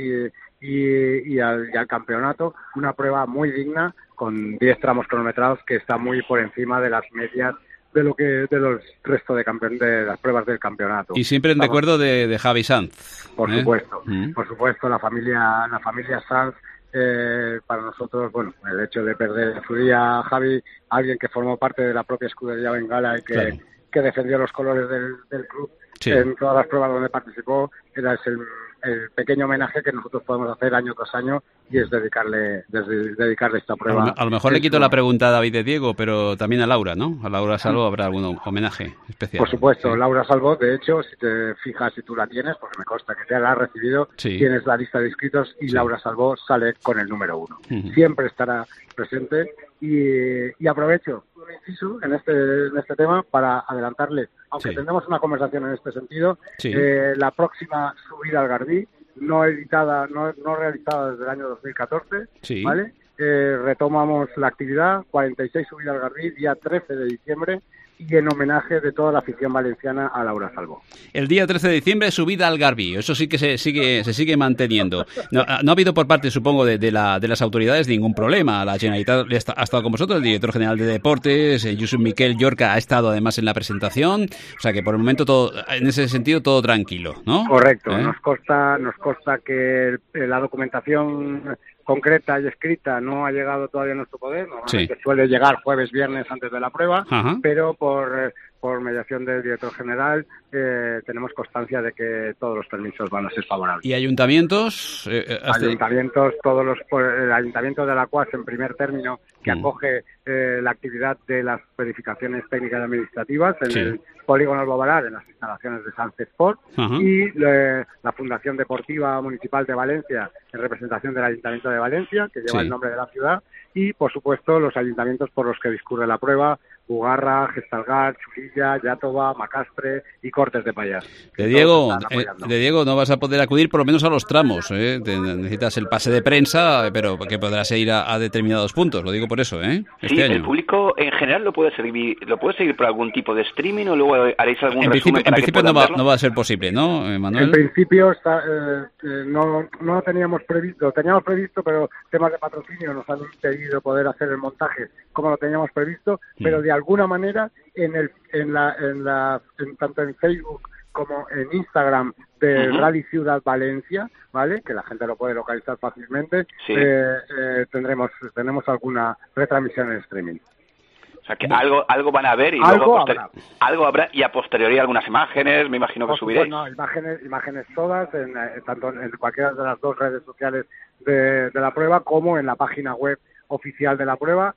y al campeonato una prueba muy digna, con 10 tramos cronometrados, que está muy por encima de las medias de los restos de las pruebas del campeonato. Y siempre en recuerdo de Javi Sanz. Por supuesto, la familia Sanz. Para nosotros, bueno, el hecho de perder en su día a Javi, alguien que formó parte de la propia escudería Bengala y que defendió los colores del club en todas las pruebas donde participó, era el pequeño homenaje que nosotros podemos hacer año tras año, y es dedicarle esta prueba. A lo mejor le quito la pregunta a David de Diego, pero también a Laura, ¿no? A Laura Salvo habrá algún homenaje especial. Por supuesto, Laura Salvo, de hecho, si te fijas, si tú la tienes, porque me consta que te la has recibido, tienes la lista de inscritos, y Laura Salvo sale con el número 1. Siempre estará presente, y aprovecho un inciso en este tema para adelantarle, aunque tendremos una conversación en este sentido, la próxima subida al Garbí, no realizada desde el año 2014, ¿vale? Retomamos la actividad, 46 subida al Garbí, día 13 de diciembre, y en homenaje de toda la afición valenciana a Laura Salvo. El día 13 de diciembre, subida al Garbí. Eso sí que se sigue manteniendo. No ha habido por parte, supongo, de las autoridades ningún problema. La Generalitat ha estado con vosotros, el director general de Deportes, Josep Miquel Llorca, ha estado además en la presentación. O sea que por el momento, todo, en ese sentido, todo tranquilo, ¿no? Correcto. Nos consta que la documentación concreta y escrita no ha llegado todavía a nuestro poder. Normalmente suele llegar jueves, viernes antes de la prueba, pero por mediación del director general tenemos constancia de que todos los permisos van a ser favorables. ¿Y ayuntamientos? El Ayuntamiento de Alacuas, en primer término, que acoge la actividad de las verificaciones técnicas y administrativas en el Polígono Albobalar, en las instalaciones de Sanz Sport, y la Fundación Deportiva Municipal de Valencia, en representación del Ayuntamiento de Valencia, que lleva el nombre de la ciudad, y por supuesto los ayuntamientos por los que discurre la prueba: Bugarra, Gestalgar, Churilla, Iàtova, Macastre y Cortes de Pallars. De Diego, no vas a poder acudir por lo menos a los tramos, necesitas el pase de prensa, pero que podrás ir a determinados puntos, lo digo por eso, año. El público en general lo puede seguir por algún tipo de streaming, o luego haréis algún resumen para que puedan verlo. No va a ser posible, ¿no, Manuel? En principio no lo teníamos previsto, pero temas de patrocinio nos han impedido poder hacer el montaje como lo teníamos previsto, pero de alguna manera tanto en Facebook como en Instagram de Rally Ciudad Valencia, ¿vale? Que la gente lo puede localizar fácilmente. Tenemos alguna retransmisión en streaming. O sea, que algo van a ver, y luego algo habrá, y a posteriori algunas imágenes, me imagino que subiréis. No, imágenes todas, tanto en cualquiera de las dos redes sociales de la prueba, como en la página web oficial de la prueba,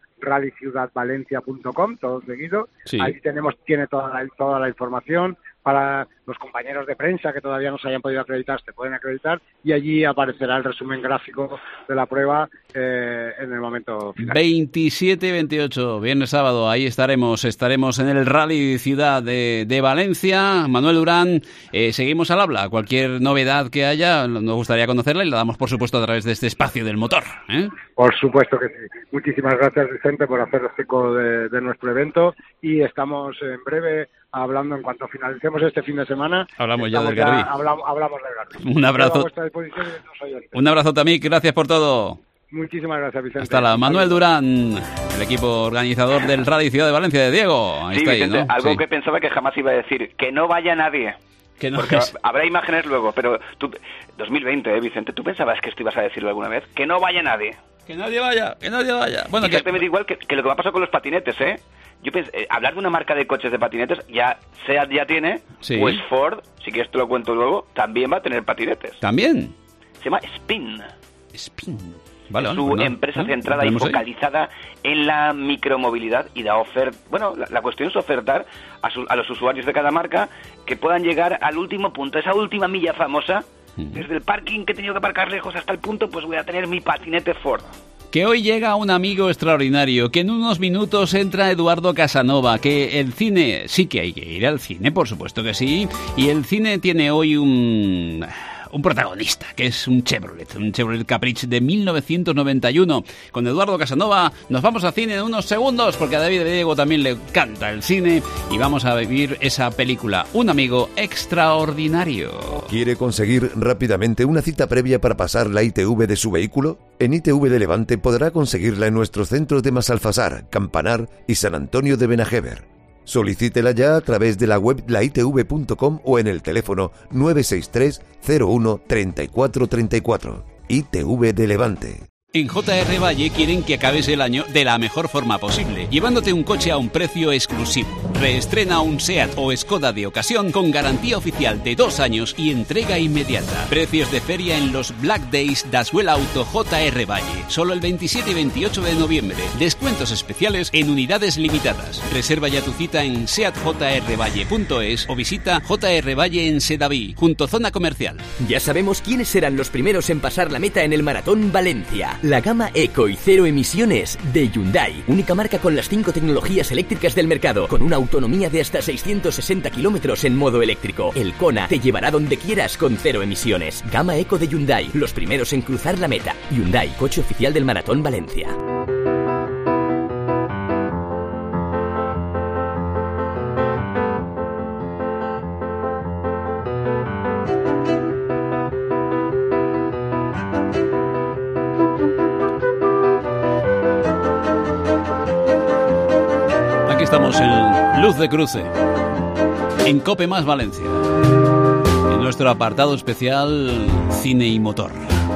rallyciudadvalencia.com, todo seguido. Ahí tiene toda la información. Para los compañeros de prensa que todavía no se hayan podido acreditar se pueden acreditar, y allí aparecerá el resumen gráfico de la prueba en el momento final. 27 y 28, viernes sábado, ahí estaremos en el Rally Ciudad de Valencia. Manuel Durán, seguimos al habla. Cualquier novedad que haya, nos gustaría conocerla y la damos, por supuesto, a través de este espacio del motor. Por supuesto que sí. Muchísimas gracias, Vicente, por hacer eco de nuestro evento, y estamos en breve hablando, en cuanto finalicemos este fin de semana. Hablamos ya del Garbí. Hablamos del Garbí. Un abrazo. Un abrazo también, gracias por todo. Muchísimas gracias, Vicente. Hasta la Manuel Durán, el equipo organizador del Rally Ciudad de Valencia de Diego. Ahí sí, está Vicente, ahí, ¿no? algo Sí. que pensaba que jamás iba a decir, que no vaya nadie. Que no porque habrá imágenes luego, pero tú, 2020, Vicente, ¿tú pensabas que esto ibas a decirlo alguna vez? Que no vaya nadie. Que nadie vaya, que nadie vaya. Bueno, exactamente igual que lo que me ha pasado con los patinetes, ¿eh? Yo pensé, hablar de una marca de coches de patinetes, ya SEAT ya tiene, sí. Pues Ford, si quieres te lo cuento luego, también va a tener patinetes. ¿También? Se llama Spin. Spin. Vale, es su empresa centrada y focalizada en la micromovilidad y da oferta. Bueno, la cuestión es ofertar a los usuarios de cada marca que puedan llegar al último punto, esa última milla famosa, desde el parking que he tenido que aparcar lejos hasta el punto, pues voy a tener mi patinete Ford. Que hoy llega un amigo extraordinario, que en unos minutos entra Eduardo Casanova, que el cine, sí que hay que ir al cine, por supuesto que sí, y el cine tiene hoy un protagonista, que es un Chevrolet Caprice de 1991. Con Eduardo Casanova nos vamos al cine en unos segundos, porque a David de Diego también le encanta el cine, y vamos a vivir esa película, Un amigo extraordinario. ¿Quiere conseguir rápidamente una cita previa para pasar la ITV de su vehículo? En ITV de Levante podrá conseguirla en nuestros centros de Masalfasar, Campanar y San Antonio de Benajever. Solicítela ya a través de la web laitv.com o en el teléfono 963 01 34 34. ITV de Levante. En JR Valle quieren que acabes el año de la mejor forma posible, llevándote un coche a un precio exclusivo. Reestrena un SEAT o Skoda de ocasión con garantía oficial de 2 años y entrega inmediata. Precios de feria en los Black Days Daswell Auto JR Valle. Solo el 27 y 28 de noviembre. Descuentos especiales en unidades limitadas. Reserva ya tu cita en seatjrvalle.es o visita JR Valle en Sedaví, junto zona comercial. Ya sabemos quiénes serán los primeros en pasar la meta en el Maratón Valencia. La gama Eco y cero emisiones de Hyundai, única marca con las 5 tecnologías eléctricas del mercado, con una autonomía de hasta 660 kilómetros en modo eléctrico. El Kona te llevará donde quieras con 0 emisiones. Gama Eco de Hyundai, los primeros en cruzar la meta. Hyundai, coche oficial del Maratón Valencia. Estamos en Luz de Cruce, en COPE más Valencia, en nuestro apartado especial Cine y Motor.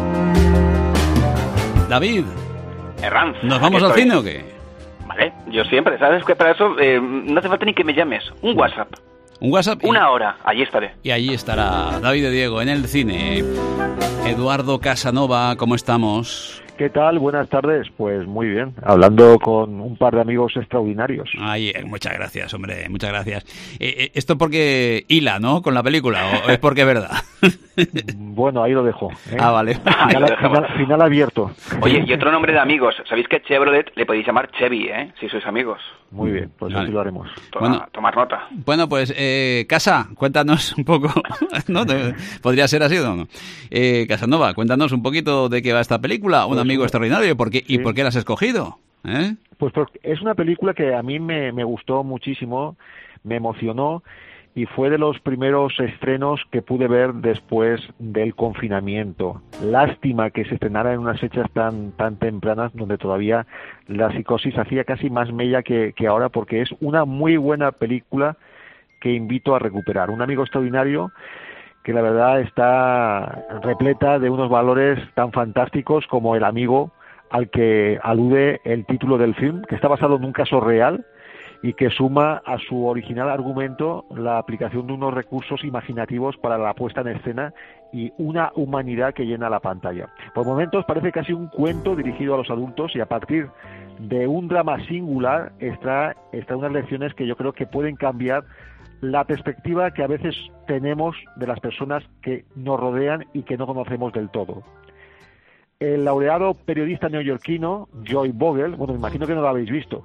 David, Herranz, ¿nos vamos al cine o qué? Vale, yo siempre, ¿sabes? Que para eso no hace falta ni que me llames, un WhatsApp. Un WhatsApp. Una hora, allí estaré. Y allí estará David de Diego en el cine. Eduardo Casanova, ¿cómo estamos? ¿Qué tal? Buenas tardes. Pues muy bien, hablando con un par de amigos extraordinarios. Ay, muchas gracias, hombre, muchas gracias. Esto porque hila, ¿no? Con la película, ¿o es porque es verdad? Bueno, ahí lo dejo. Ah, vale. Final abierto. Oye, y otro nombre de amigos. ¿Sabéis que Chevrolet le podéis llamar Chevy, si sois amigos? Muy bien, pues vale. Así lo haremos. Tomar nota. Bueno, pues, Casa, cuéntanos un poco, ¿no? ¿Podría ser así o no? Casanova, cuéntanos un poquito de qué va esta película, Un amigo extraordinario, ¿y por qué la has escogido? Pues porque es una película que a mí me gustó muchísimo, me emocionó, y fue de los primeros estrenos que pude ver después del confinamiento. Lástima que se estrenara en unas fechas tan tempranas, donde todavía la psicosis hacía casi más mella que ahora, porque es una muy buena película que invito a recuperar. Un amigo extraordinario que la verdad está repleta de unos valores tan fantásticos como el amigo al que alude el título del film, que está basado en un caso real y que suma a su original argumento la aplicación de unos recursos imaginativos para la puesta en escena y una humanidad que llena la pantalla. Por momentos parece casi un cuento dirigido a los adultos y a partir de un drama singular extrae unas lecciones que yo creo que pueden cambiar la perspectiva que a veces tenemos de las personas que nos rodean y que no conocemos del todo. El laureado periodista neoyorquino Joy Vogel, bueno, me imagino que no lo habéis visto.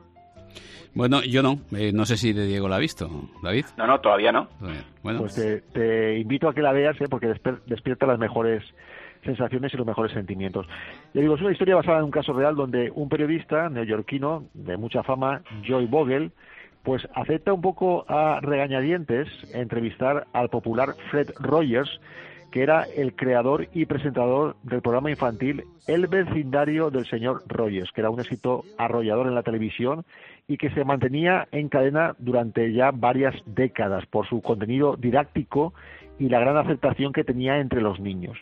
Bueno, yo no. No sé si de Diego la ha visto. ¿David? No, todavía no. Bueno. Pues te invito a que la veas, porque despierta las mejores sensaciones y los mejores sentimientos. Yo digo, es una historia basada en un caso real donde un periodista neoyorquino de mucha fama, Joy Vogel, pues acepta un poco a regañadientes entrevistar al popular Fred Rogers, que era el creador y presentador del programa infantil El vecindario del señor Rogers, que era un éxito arrollador en la televisión y que se mantenía en cadena durante ya varias décadas por su contenido didáctico y la gran aceptación que tenía entre los niños.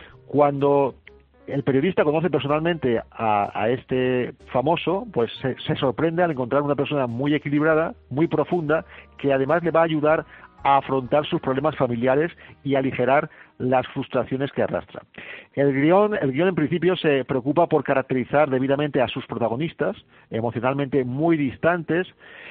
Cuando el periodista conoce personalmente a este famoso, pues se sorprende al encontrar una persona muy equilibrada, muy profunda, que además le va a ayudar a afrontar sus problemas familiares y aligerar las frustraciones que arrastra. El guión en principio se preocupa por caracterizar debidamente a sus protagonistas, emocionalmente muy distantes,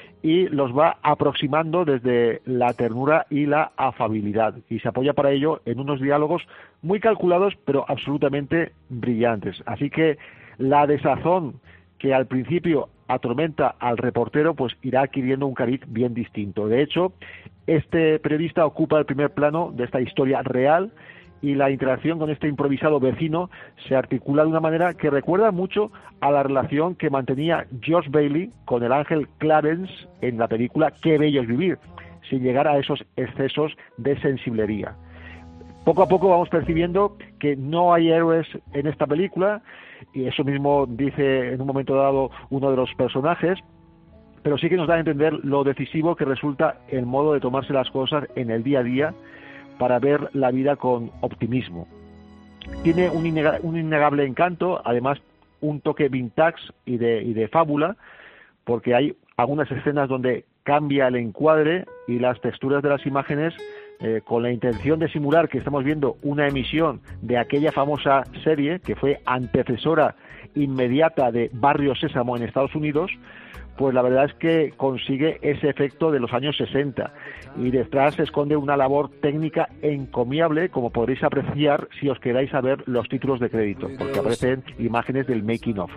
y los va aproximando desde la ternura y la afabilidad, y se apoya para ello en unos diálogos muy calculados pero absolutamente brillantes. Así que la desazón que al principio atormenta al reportero pues irá adquiriendo un cariz bien distinto. De hecho, este periodista ocupa el primer plano de esta historia real y la interacción con este improvisado vecino se articula de una manera que recuerda mucho a la relación que mantenía George Bailey con el ángel Clarence en la película Qué bello es vivir, sin llegar a esos excesos de sensiblería. Poco a poco vamos percibiendo que no hay héroes en esta película, y eso mismo dice en un momento dado uno de los personajes, pero sí que nos da a entender lo decisivo que resulta el modo de tomarse las cosas en el día a día para ver la vida con optimismo. Tiene un innegable encanto, además un toque vintage y de fábula, porque hay algunas escenas donde cambia el encuadre y las texturas de las imágenes con la intención de simular que estamos viendo una emisión de aquella famosa serie que fue antecesora inmediata de Barrio Sésamo en Estados Unidos. Pues la verdad es que consigue ese efecto de los años 60 y detrás se esconde una labor técnica encomiable, como podréis apreciar si os quedáis a ver los títulos de crédito, porque aparecen imágenes del making of.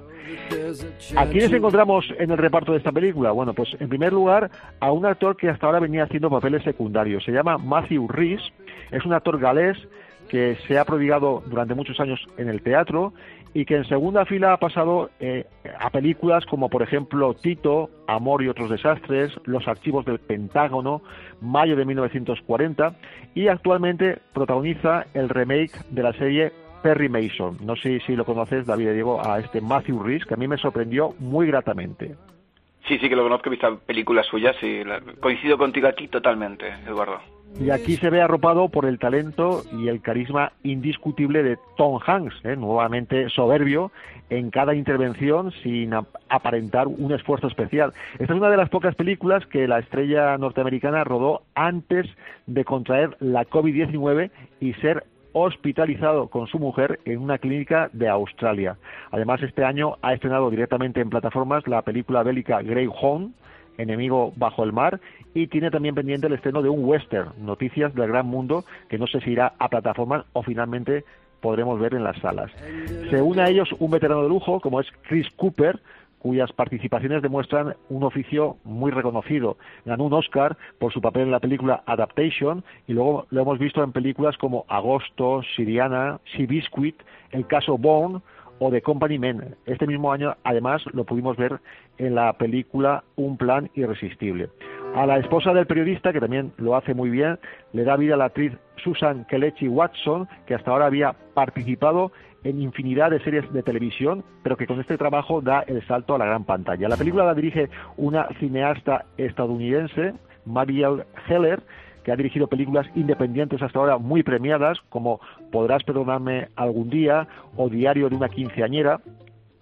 ¿A quiénes encontramos en el reparto de esta película? Bueno, pues en primer lugar a un actor que hasta ahora venía haciendo papeles secundarios. Se llama Matthew Rhys, es un actor galés que se ha prodigado durante muchos años en el teatro y que en segunda fila ha pasado a películas como por ejemplo Tito, Amor y otros desastres, Los archivos del Pentágono, Mayo de 1940, y actualmente protagoniza el remake de la serie Perry Mason. No sé si lo conoces, David y Diego, a este Matthew Rhys, que a mí me sorprendió muy gratamente. Sí, que lo conozco, he visto películas suyas y coincido contigo aquí totalmente, Eduardo. Y aquí se ve arropado por el talento y el carisma indiscutible de Tom Hanks, nuevamente soberbio en cada intervención sin aparentar un esfuerzo especial. Esta es una de las pocas películas que la estrella norteamericana rodó antes de contraer la COVID-19 y ser hospitalizado con su mujer en una clínica de Australia. Además, este año ha estrenado directamente en plataformas la película bélica Greyhound, Enemigo bajo el mar, y tiene también pendiente el estreno de un western, Noticias del Gran Mundo, que no sé si irá a plataformas o finalmente podremos ver en las salas. Se une a ellos un veterano de lujo como es Chris Cooper, cuyas participaciones demuestran un oficio muy reconocido. Ganó un Oscar por su papel en la película Adaptation y luego lo hemos visto en películas como Agosto, Siriana, Seabiscuit, El caso Bourne o The Company Men. Este mismo año, además, lo pudimos ver en la película Un plan irresistible. A la esposa del periodista, que también lo hace muy bien, le da vida la actriz Susan Kelechi Watson, que hasta ahora había participado en infinidad de series de televisión, pero que con este trabajo da el salto a la gran pantalla. La película la dirige una cineasta estadounidense, Marielle Heller, que ha dirigido películas independientes hasta ahora muy premiadas, como Podrás perdonarme algún día o Diario de una quinceañera.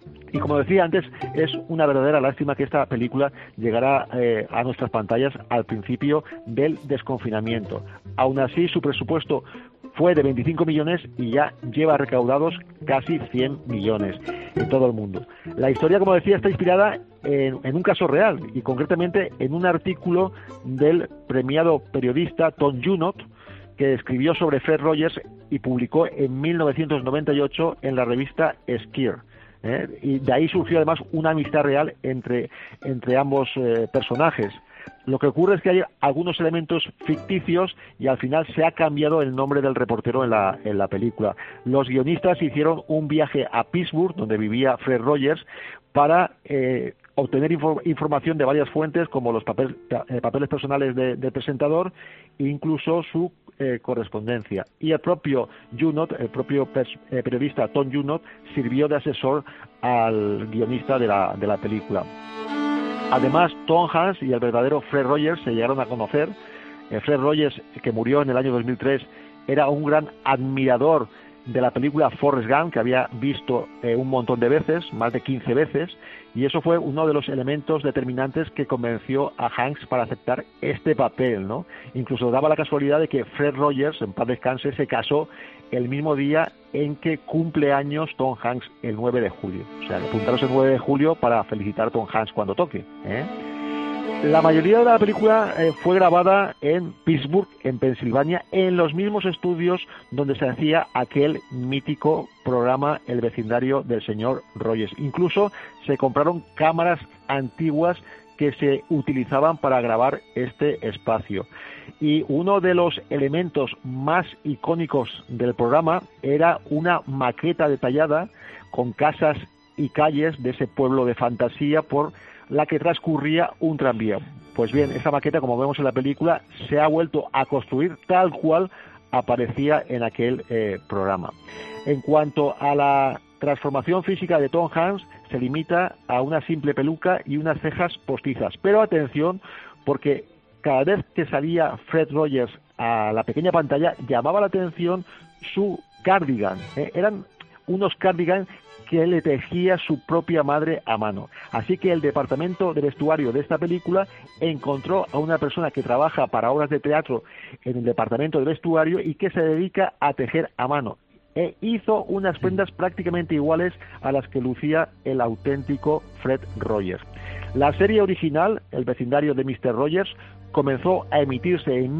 Y como decía antes, es una verdadera lástima que esta película llegara a nuestras pantallas al principio del desconfinamiento. Aún así, su presupuesto fue de 25 millones y ya lleva recaudados casi 100 millones en todo el mundo. La historia, como decía, está inspirada en un caso real y concretamente en un artículo del premiado periodista Tom Junod, que escribió sobre Fred Rogers y publicó en 1998 en la revista Esquire. Y de ahí surgió además una amistad real entre ambos personajes. Lo que ocurre es que hay algunos elementos ficticios y al final se ha cambiado el nombre del reportero en la película. Los guionistas hicieron un viaje a Pittsburgh, donde vivía Fred Rogers, para obtener información de varias fuentes, como los papeles personales del presentador e incluso su correspondencia. Y el propio Junod, el propio periodista Tom Junod, sirvió de asesor al guionista de la película. Además, Tom Hanks y el verdadero Fred Rogers se llegaron a conocer. Fred Rogers, que murió en el año 2003, era un gran admirador de la película Forrest Gump, que había visto un montón de veces, más de 15 veces, y eso fue uno de los elementos determinantes que convenció a Hanks para aceptar este papel, ¿no? Incluso daba la casualidad de que Fred Rogers, en paz descanse, se casó el mismo día en que cumple años Tom Hanks, el 9 de julio. O sea, apuntaros el 9 de julio para felicitar a Tom Hanks cuando toque, La mayoría de la película fue grabada en Pittsburgh, en Pensilvania, en los mismos estudios donde se hacía aquel mítico programa El vecindario del señor Rogers. Incluso se compraron cámaras antiguas que se utilizaban para grabar este espacio. Y uno de los elementos más icónicos del programa era una maqueta detallada con casas y calles de ese pueblo de fantasía por la que transcurría un tranvía. Pues bien, esa maqueta, como vemos en la película, se ha vuelto a construir tal cual aparecía en aquel programa. En cuanto a la transformación física de Tom Hanks, se limita a una simple peluca y unas cejas postizas. Pero atención, porque cada vez que salía Fred Rogers a la pequeña pantalla, llamaba la atención su cardigan. Eran unos cardigan que le tejía su propia madre a mano. Así que el departamento de vestuario de esta película encontró a una persona que trabaja para obras de teatro en el departamento de vestuario y que se dedica a tejer a mano. E hizo unas prendas prácticamente iguales a las que lucía el auténtico Fred Rogers. La serie original, El vecindario de Mr. Rogers, comenzó a emitirse en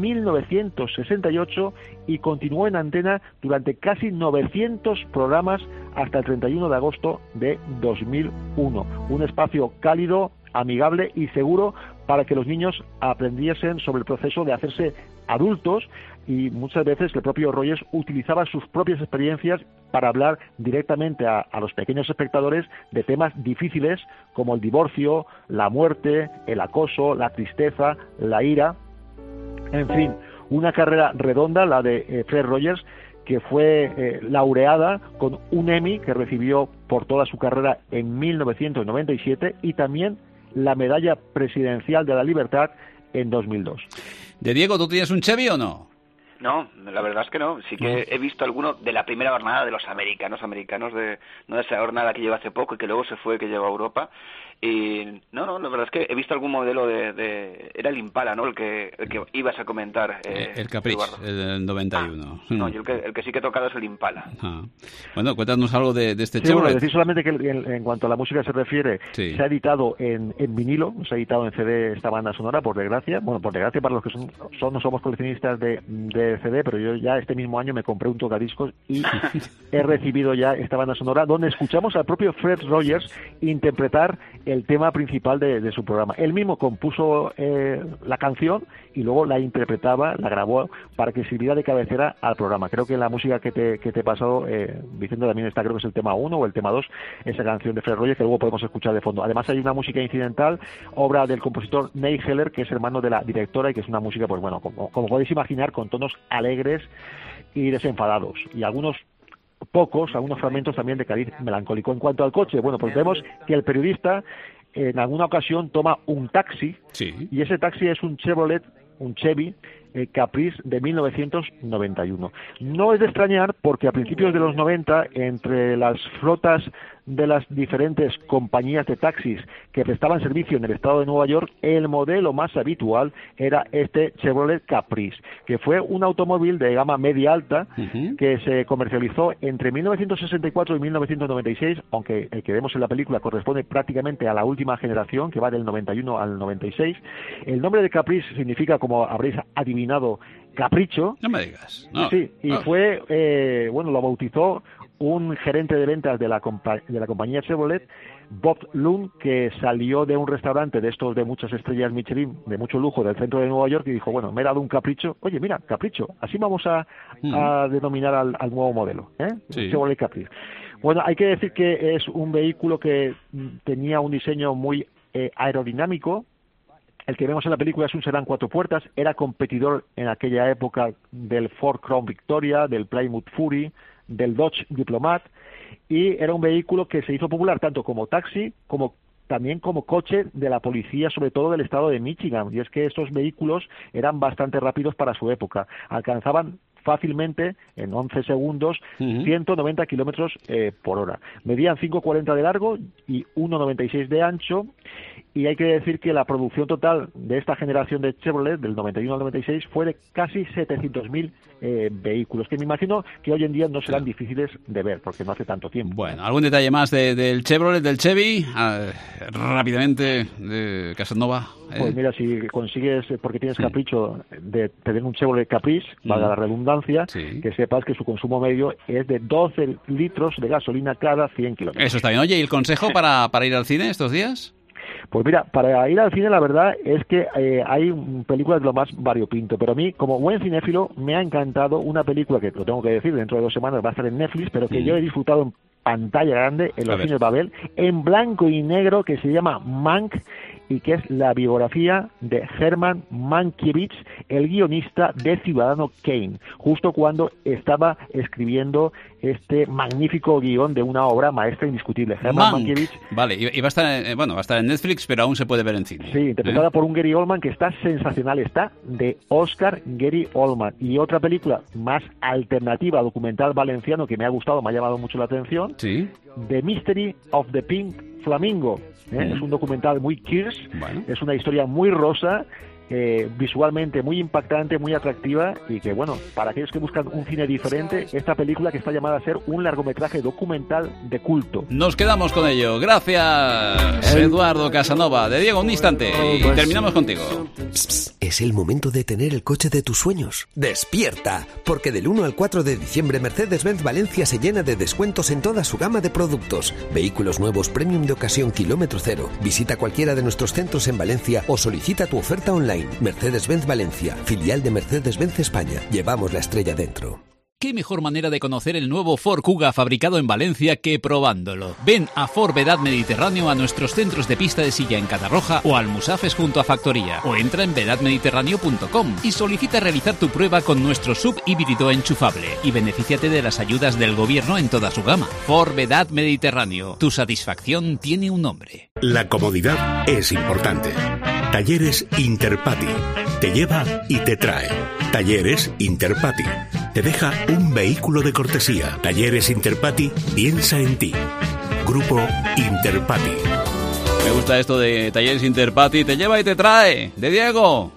1968 y continuó en antena durante casi 900 programas hasta el 31 de agosto de 2001. Un espacio cálido, amigable y seguro para que los niños aprendiesen sobre el proceso de hacerse adultos, y muchas veces el propio Rogers utilizaba sus propias experiencias para hablar directamente a los pequeños espectadores de temas difíciles como el divorcio, la muerte, el acoso, la tristeza, la ira. En fin, una carrera redonda, la de Fred Rogers, que fue laureada con un Emmy que recibió por toda su carrera en 1997 y también la Medalla Presidencial de la Libertad en 2002. De Diego, ¿tú tienes un Chevy o no? No, la verdad es que no. Sí que he visto alguno de la primera jornada de los americanos, de no de esa jornada que lleva hace poco y que luego se fue, que lleva a Europa. Y no, la verdad es que he visto algún modelo era el Impala, ¿no? El que ibas a comentar. El Caprice, el 91. No, yo el que sí que he tocado es el Impala. Bueno, cuéntanos algo de este sí, Chevrolet. Bueno, decir solamente que en cuanto a la música se refiere, se ha editado en vinilo, se ha editado en CD esta banda sonora, por desgracia. Bueno, por desgracia para los que no somos coleccionistas de CD, pero yo ya este mismo año me compré un tocadiscos y he recibido ya esta banda sonora, donde escuchamos al propio Fred Rogers interpretar el tema principal de su programa. Él mismo compuso la canción y luego la interpretaba, la grabó para que sirviera de cabecera al programa. Creo que la música que te he pasado, Vicente, también está, creo que es el tema 1 o el tema 2, esa canción de Fred Rogers que luego podemos escuchar de fondo. Además hay una música incidental, obra del compositor Neil Heller, que es hermano de la directora y que es una música, pues bueno, como podéis imaginar, con tonos alegres y desenfadados. Y algunos fragmentos también de cariz melancólico. En cuanto al coche, bueno, pues vemos que el periodista en alguna ocasión toma un taxi, y ese taxi es un Chevy Caprice de 1991. No es de extrañar porque a principios de los 90, entre las flotas de las diferentes compañías de taxis que prestaban servicio en el estado de Nueva York, el modelo más habitual era este Chevrolet Caprice, que fue un automóvil de gama media-alta que se comercializó entre 1964 y 1996, aunque el que vemos en la película corresponde prácticamente a la última generación, que va del 91 al 96. El nombre de Caprice significa, como habréis adivinado, capricho. No me digas. No. Sí, y fue, lo bautizó un gerente de ventas de la compañía Chevrolet, Bob Lund, que salió de un restaurante de estos de muchas estrellas Michelin, de mucho lujo, del centro de Nueva York, y dijo, bueno, me he dado un capricho. Oye, mira, capricho, así vamos a denominar al nuevo modelo, Sí. Chevrolet Caprice. Bueno, hay que decir que es un vehículo que tenía un diseño muy aerodinámico. El que vemos en la película es un sedán 4 puertas, era competidor en aquella época del Ford Crown Victoria, del Plymouth Fury, del Dodge Diplomat, y era un vehículo que se hizo popular tanto como taxi como también como coche de la policía, sobre todo del estado de Michigan, y es que estos vehículos eran bastante rápidos para su época, alcanzaban fácilmente en 11 segundos 190 kilómetros por hora. Medían 5,40 de largo y 1,96 de ancho, y hay que decir que la producción total de esta generación de Chevrolet, del 91 al 96, fue de casi 700.000 vehículos, que me imagino que hoy en día no serán difíciles de ver, porque no hace tanto tiempo. Bueno, ¿algún detalle más del Chevrolet, del Chevy? Rápidamente, de Casanova. Pues mira, si consigues, porque tienes capricho de tener un Chevrolet Caprice, valga la redundancia, que sepas que su consumo medio es de 12 litros de gasolina cada 100 kilómetros. Eso está bien. Oye, ¿y el consejo para ir al cine estos días? Pues mira, para ir al cine la verdad es que hay películas de lo más variopinto, pero a mí, como buen cinéfilo, me ha encantado una película que, lo tengo que decir, dentro de 2 semanas va a estar en Netflix, pero que yo he disfrutado en pantalla grande en los cines Babel, en blanco y negro, que se llama Mank, y que es la biografía de Herman Mankiewicz, el guionista de Ciudadano Kane, justo cuando estaba escribiendo este magnífico guión de una obra maestra indiscutible. Herman Mankiewicz. Vale, y va a estar en Netflix, pero aún se puede ver en cine. Sí, interpretada por un Gary Oldman que está sensacional, está de Oscar Gary Oldman. Y otra película más alternativa, documental valenciano, que me ha gustado, me ha llamado mucho la atención, The Mystery of the Pink Flamingo. Es un documental muy Kirsch, es una historia muy rosa, visualmente muy impactante, muy atractiva, y que, bueno, para aquellos que buscan un cine diferente, esta película que está llamada a ser un largometraje documental de culto. Nos quedamos con ello. Gracias, Eduardo Casanova. De Diego, un instante y terminamos contigo. Es el momento de tener el coche de tus sueños. ¡Despierta! Porque del 1 al 4 de diciembre Mercedes-Benz Valencia se llena de descuentos en toda su gama de productos. Vehículos nuevos premium de ocasión kilómetro cero. Visita cualquiera de nuestros centros en Valencia o solicita tu oferta online. Mercedes-Benz Valencia, filial de Mercedes-Benz España. Llevamos la estrella dentro. ¿Qué mejor manera de conocer el nuevo Ford Kuga fabricado en Valencia que probándolo? Ven a Ford Vedad Mediterráneo a nuestros centros de pista de silla en Catarroja o al Musafes junto a Factoría, o entra en vedadmediterráneo.com y solicita realizar tu prueba con nuestro sub híbrido enchufable y benefíciate de las ayudas del gobierno en toda su gama. Ford Vedad Mediterráneo, tu satisfacción tiene un nombre. La comodidad es importante. Talleres Interpati. Te lleva y te trae. Talleres Interpati. Te deja un vehículo de cortesía. Talleres Interpati piensa en ti. Grupo Interpati. Me gusta esto de Talleres Interpati. Te lleva y te trae. De Diego.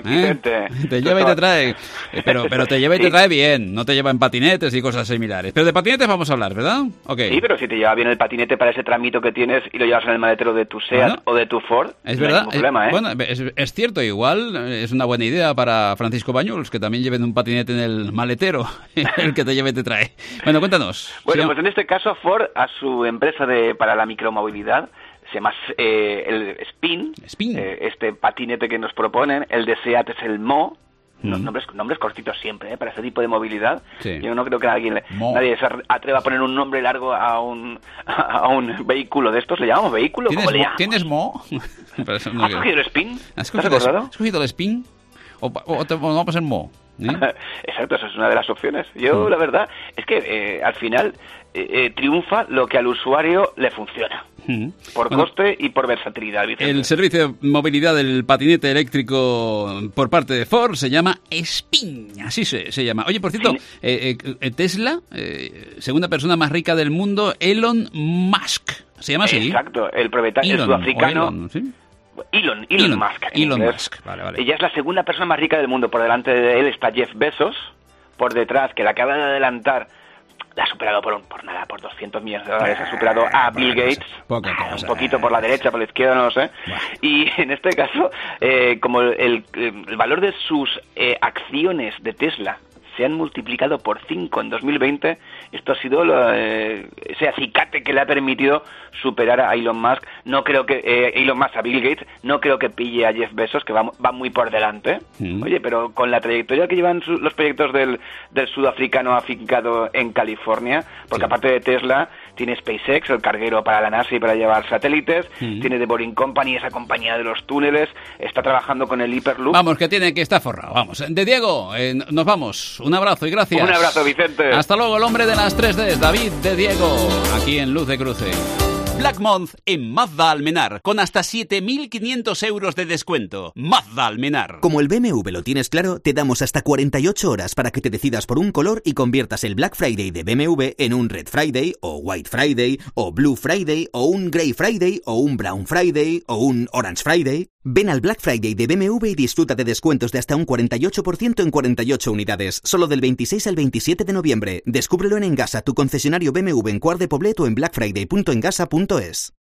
Te lleva y te trae, pero te lleva y te trae bien, no te lleva en patinetes y cosas similares. Pero de patinetes vamos a hablar, ¿verdad? Okay. Sí, pero si te lleva bien el patinete para ese tramito que tienes y lo llevas en el maletero de tu SEAT o de tu Ford, es no verdad. hay ningún problema, Bueno, es cierto, igual es una buena idea para Francisco Bañuls, que también lleven un patinete en el maletero, el que te lleva y te trae. Bueno, cuéntanos. Bueno, pues en este caso Ford, a su empresa para la micromovilidad, se llama el Spin. Este patinete que nos proponen. El de SEAT es el Mo. Nombres cortitos siempre, para este tipo de movilidad. Sí. Yo no creo que nadie se atreva a poner un nombre largo a un vehículo de estos. ¿Le llamamos vehículo? ¿Tienes Mo? ¿Has cogido el Spin? ¿Has cogido el Spin? ¿O vamos a poner Mo? Exacto, esa es una de las opciones. Yo, la verdad, es que al final triunfa lo que al usuario le funciona. Por coste y por versatilidad, Vicente. El servicio de movilidad del patinete eléctrico por parte de Ford se llama Spin, así se llama. Oye, por cierto, Tesla, segunda persona más rica del mundo, Elon Musk, ¿se llama así? Exacto, el propietario, el sudafricano. Elon Musk. Elon Musk, vale. Ella es la segunda persona más rica del mundo. Por delante de él está Jeff Bezos, por detrás, que la acaba de adelantar. La ha superado por 200 millones de dólares, ha superado a Bill Gates, un poquito por la derecha, por la izquierda, no lo sé. Y en este caso, como el valor de sus acciones de Tesla se han multiplicado por 5 en 2020, esto ha sido ese acicate que le ha permitido superar a Elon Musk. No creo que Elon Musk a Bill Gates, no creo que pille a Jeff Bezos, que va muy por delante. Oye, pero con la trayectoria que llevan los proyectos del sudafricano afincado en California, porque aparte de Tesla, tiene SpaceX, el carguero para la NASA y para llevar satélites, tiene The Boring Company, esa compañía de los túneles, está trabajando con el Hyperloop. Vamos, que tiene que estar forrado, vamos. De Diego, nos vamos. Un abrazo y gracias. Un abrazo, Vicente. Hasta luego, el hombre de las 3Ds, David de Diego, aquí en Luz de Cruce. Black Month en Mazda Almenar, con hasta 7.500 euros de descuento. Mazda Almenar. Como el BMW lo tienes claro, te damos hasta 48 horas para que te decidas por un color y conviertas el Black Friday de BMW en un Red Friday, o White Friday, o Blue Friday, o un Grey Friday, o un Brown Friday, o un Orange Friday. Ven al Black Friday de BMW y disfruta de descuentos de hasta un 48% en 48 unidades, solo del 26 al 27 de noviembre. Descúbrelo en Engasa, tu concesionario BMW en Quart de Poblet o en blackfriday.engasa.es.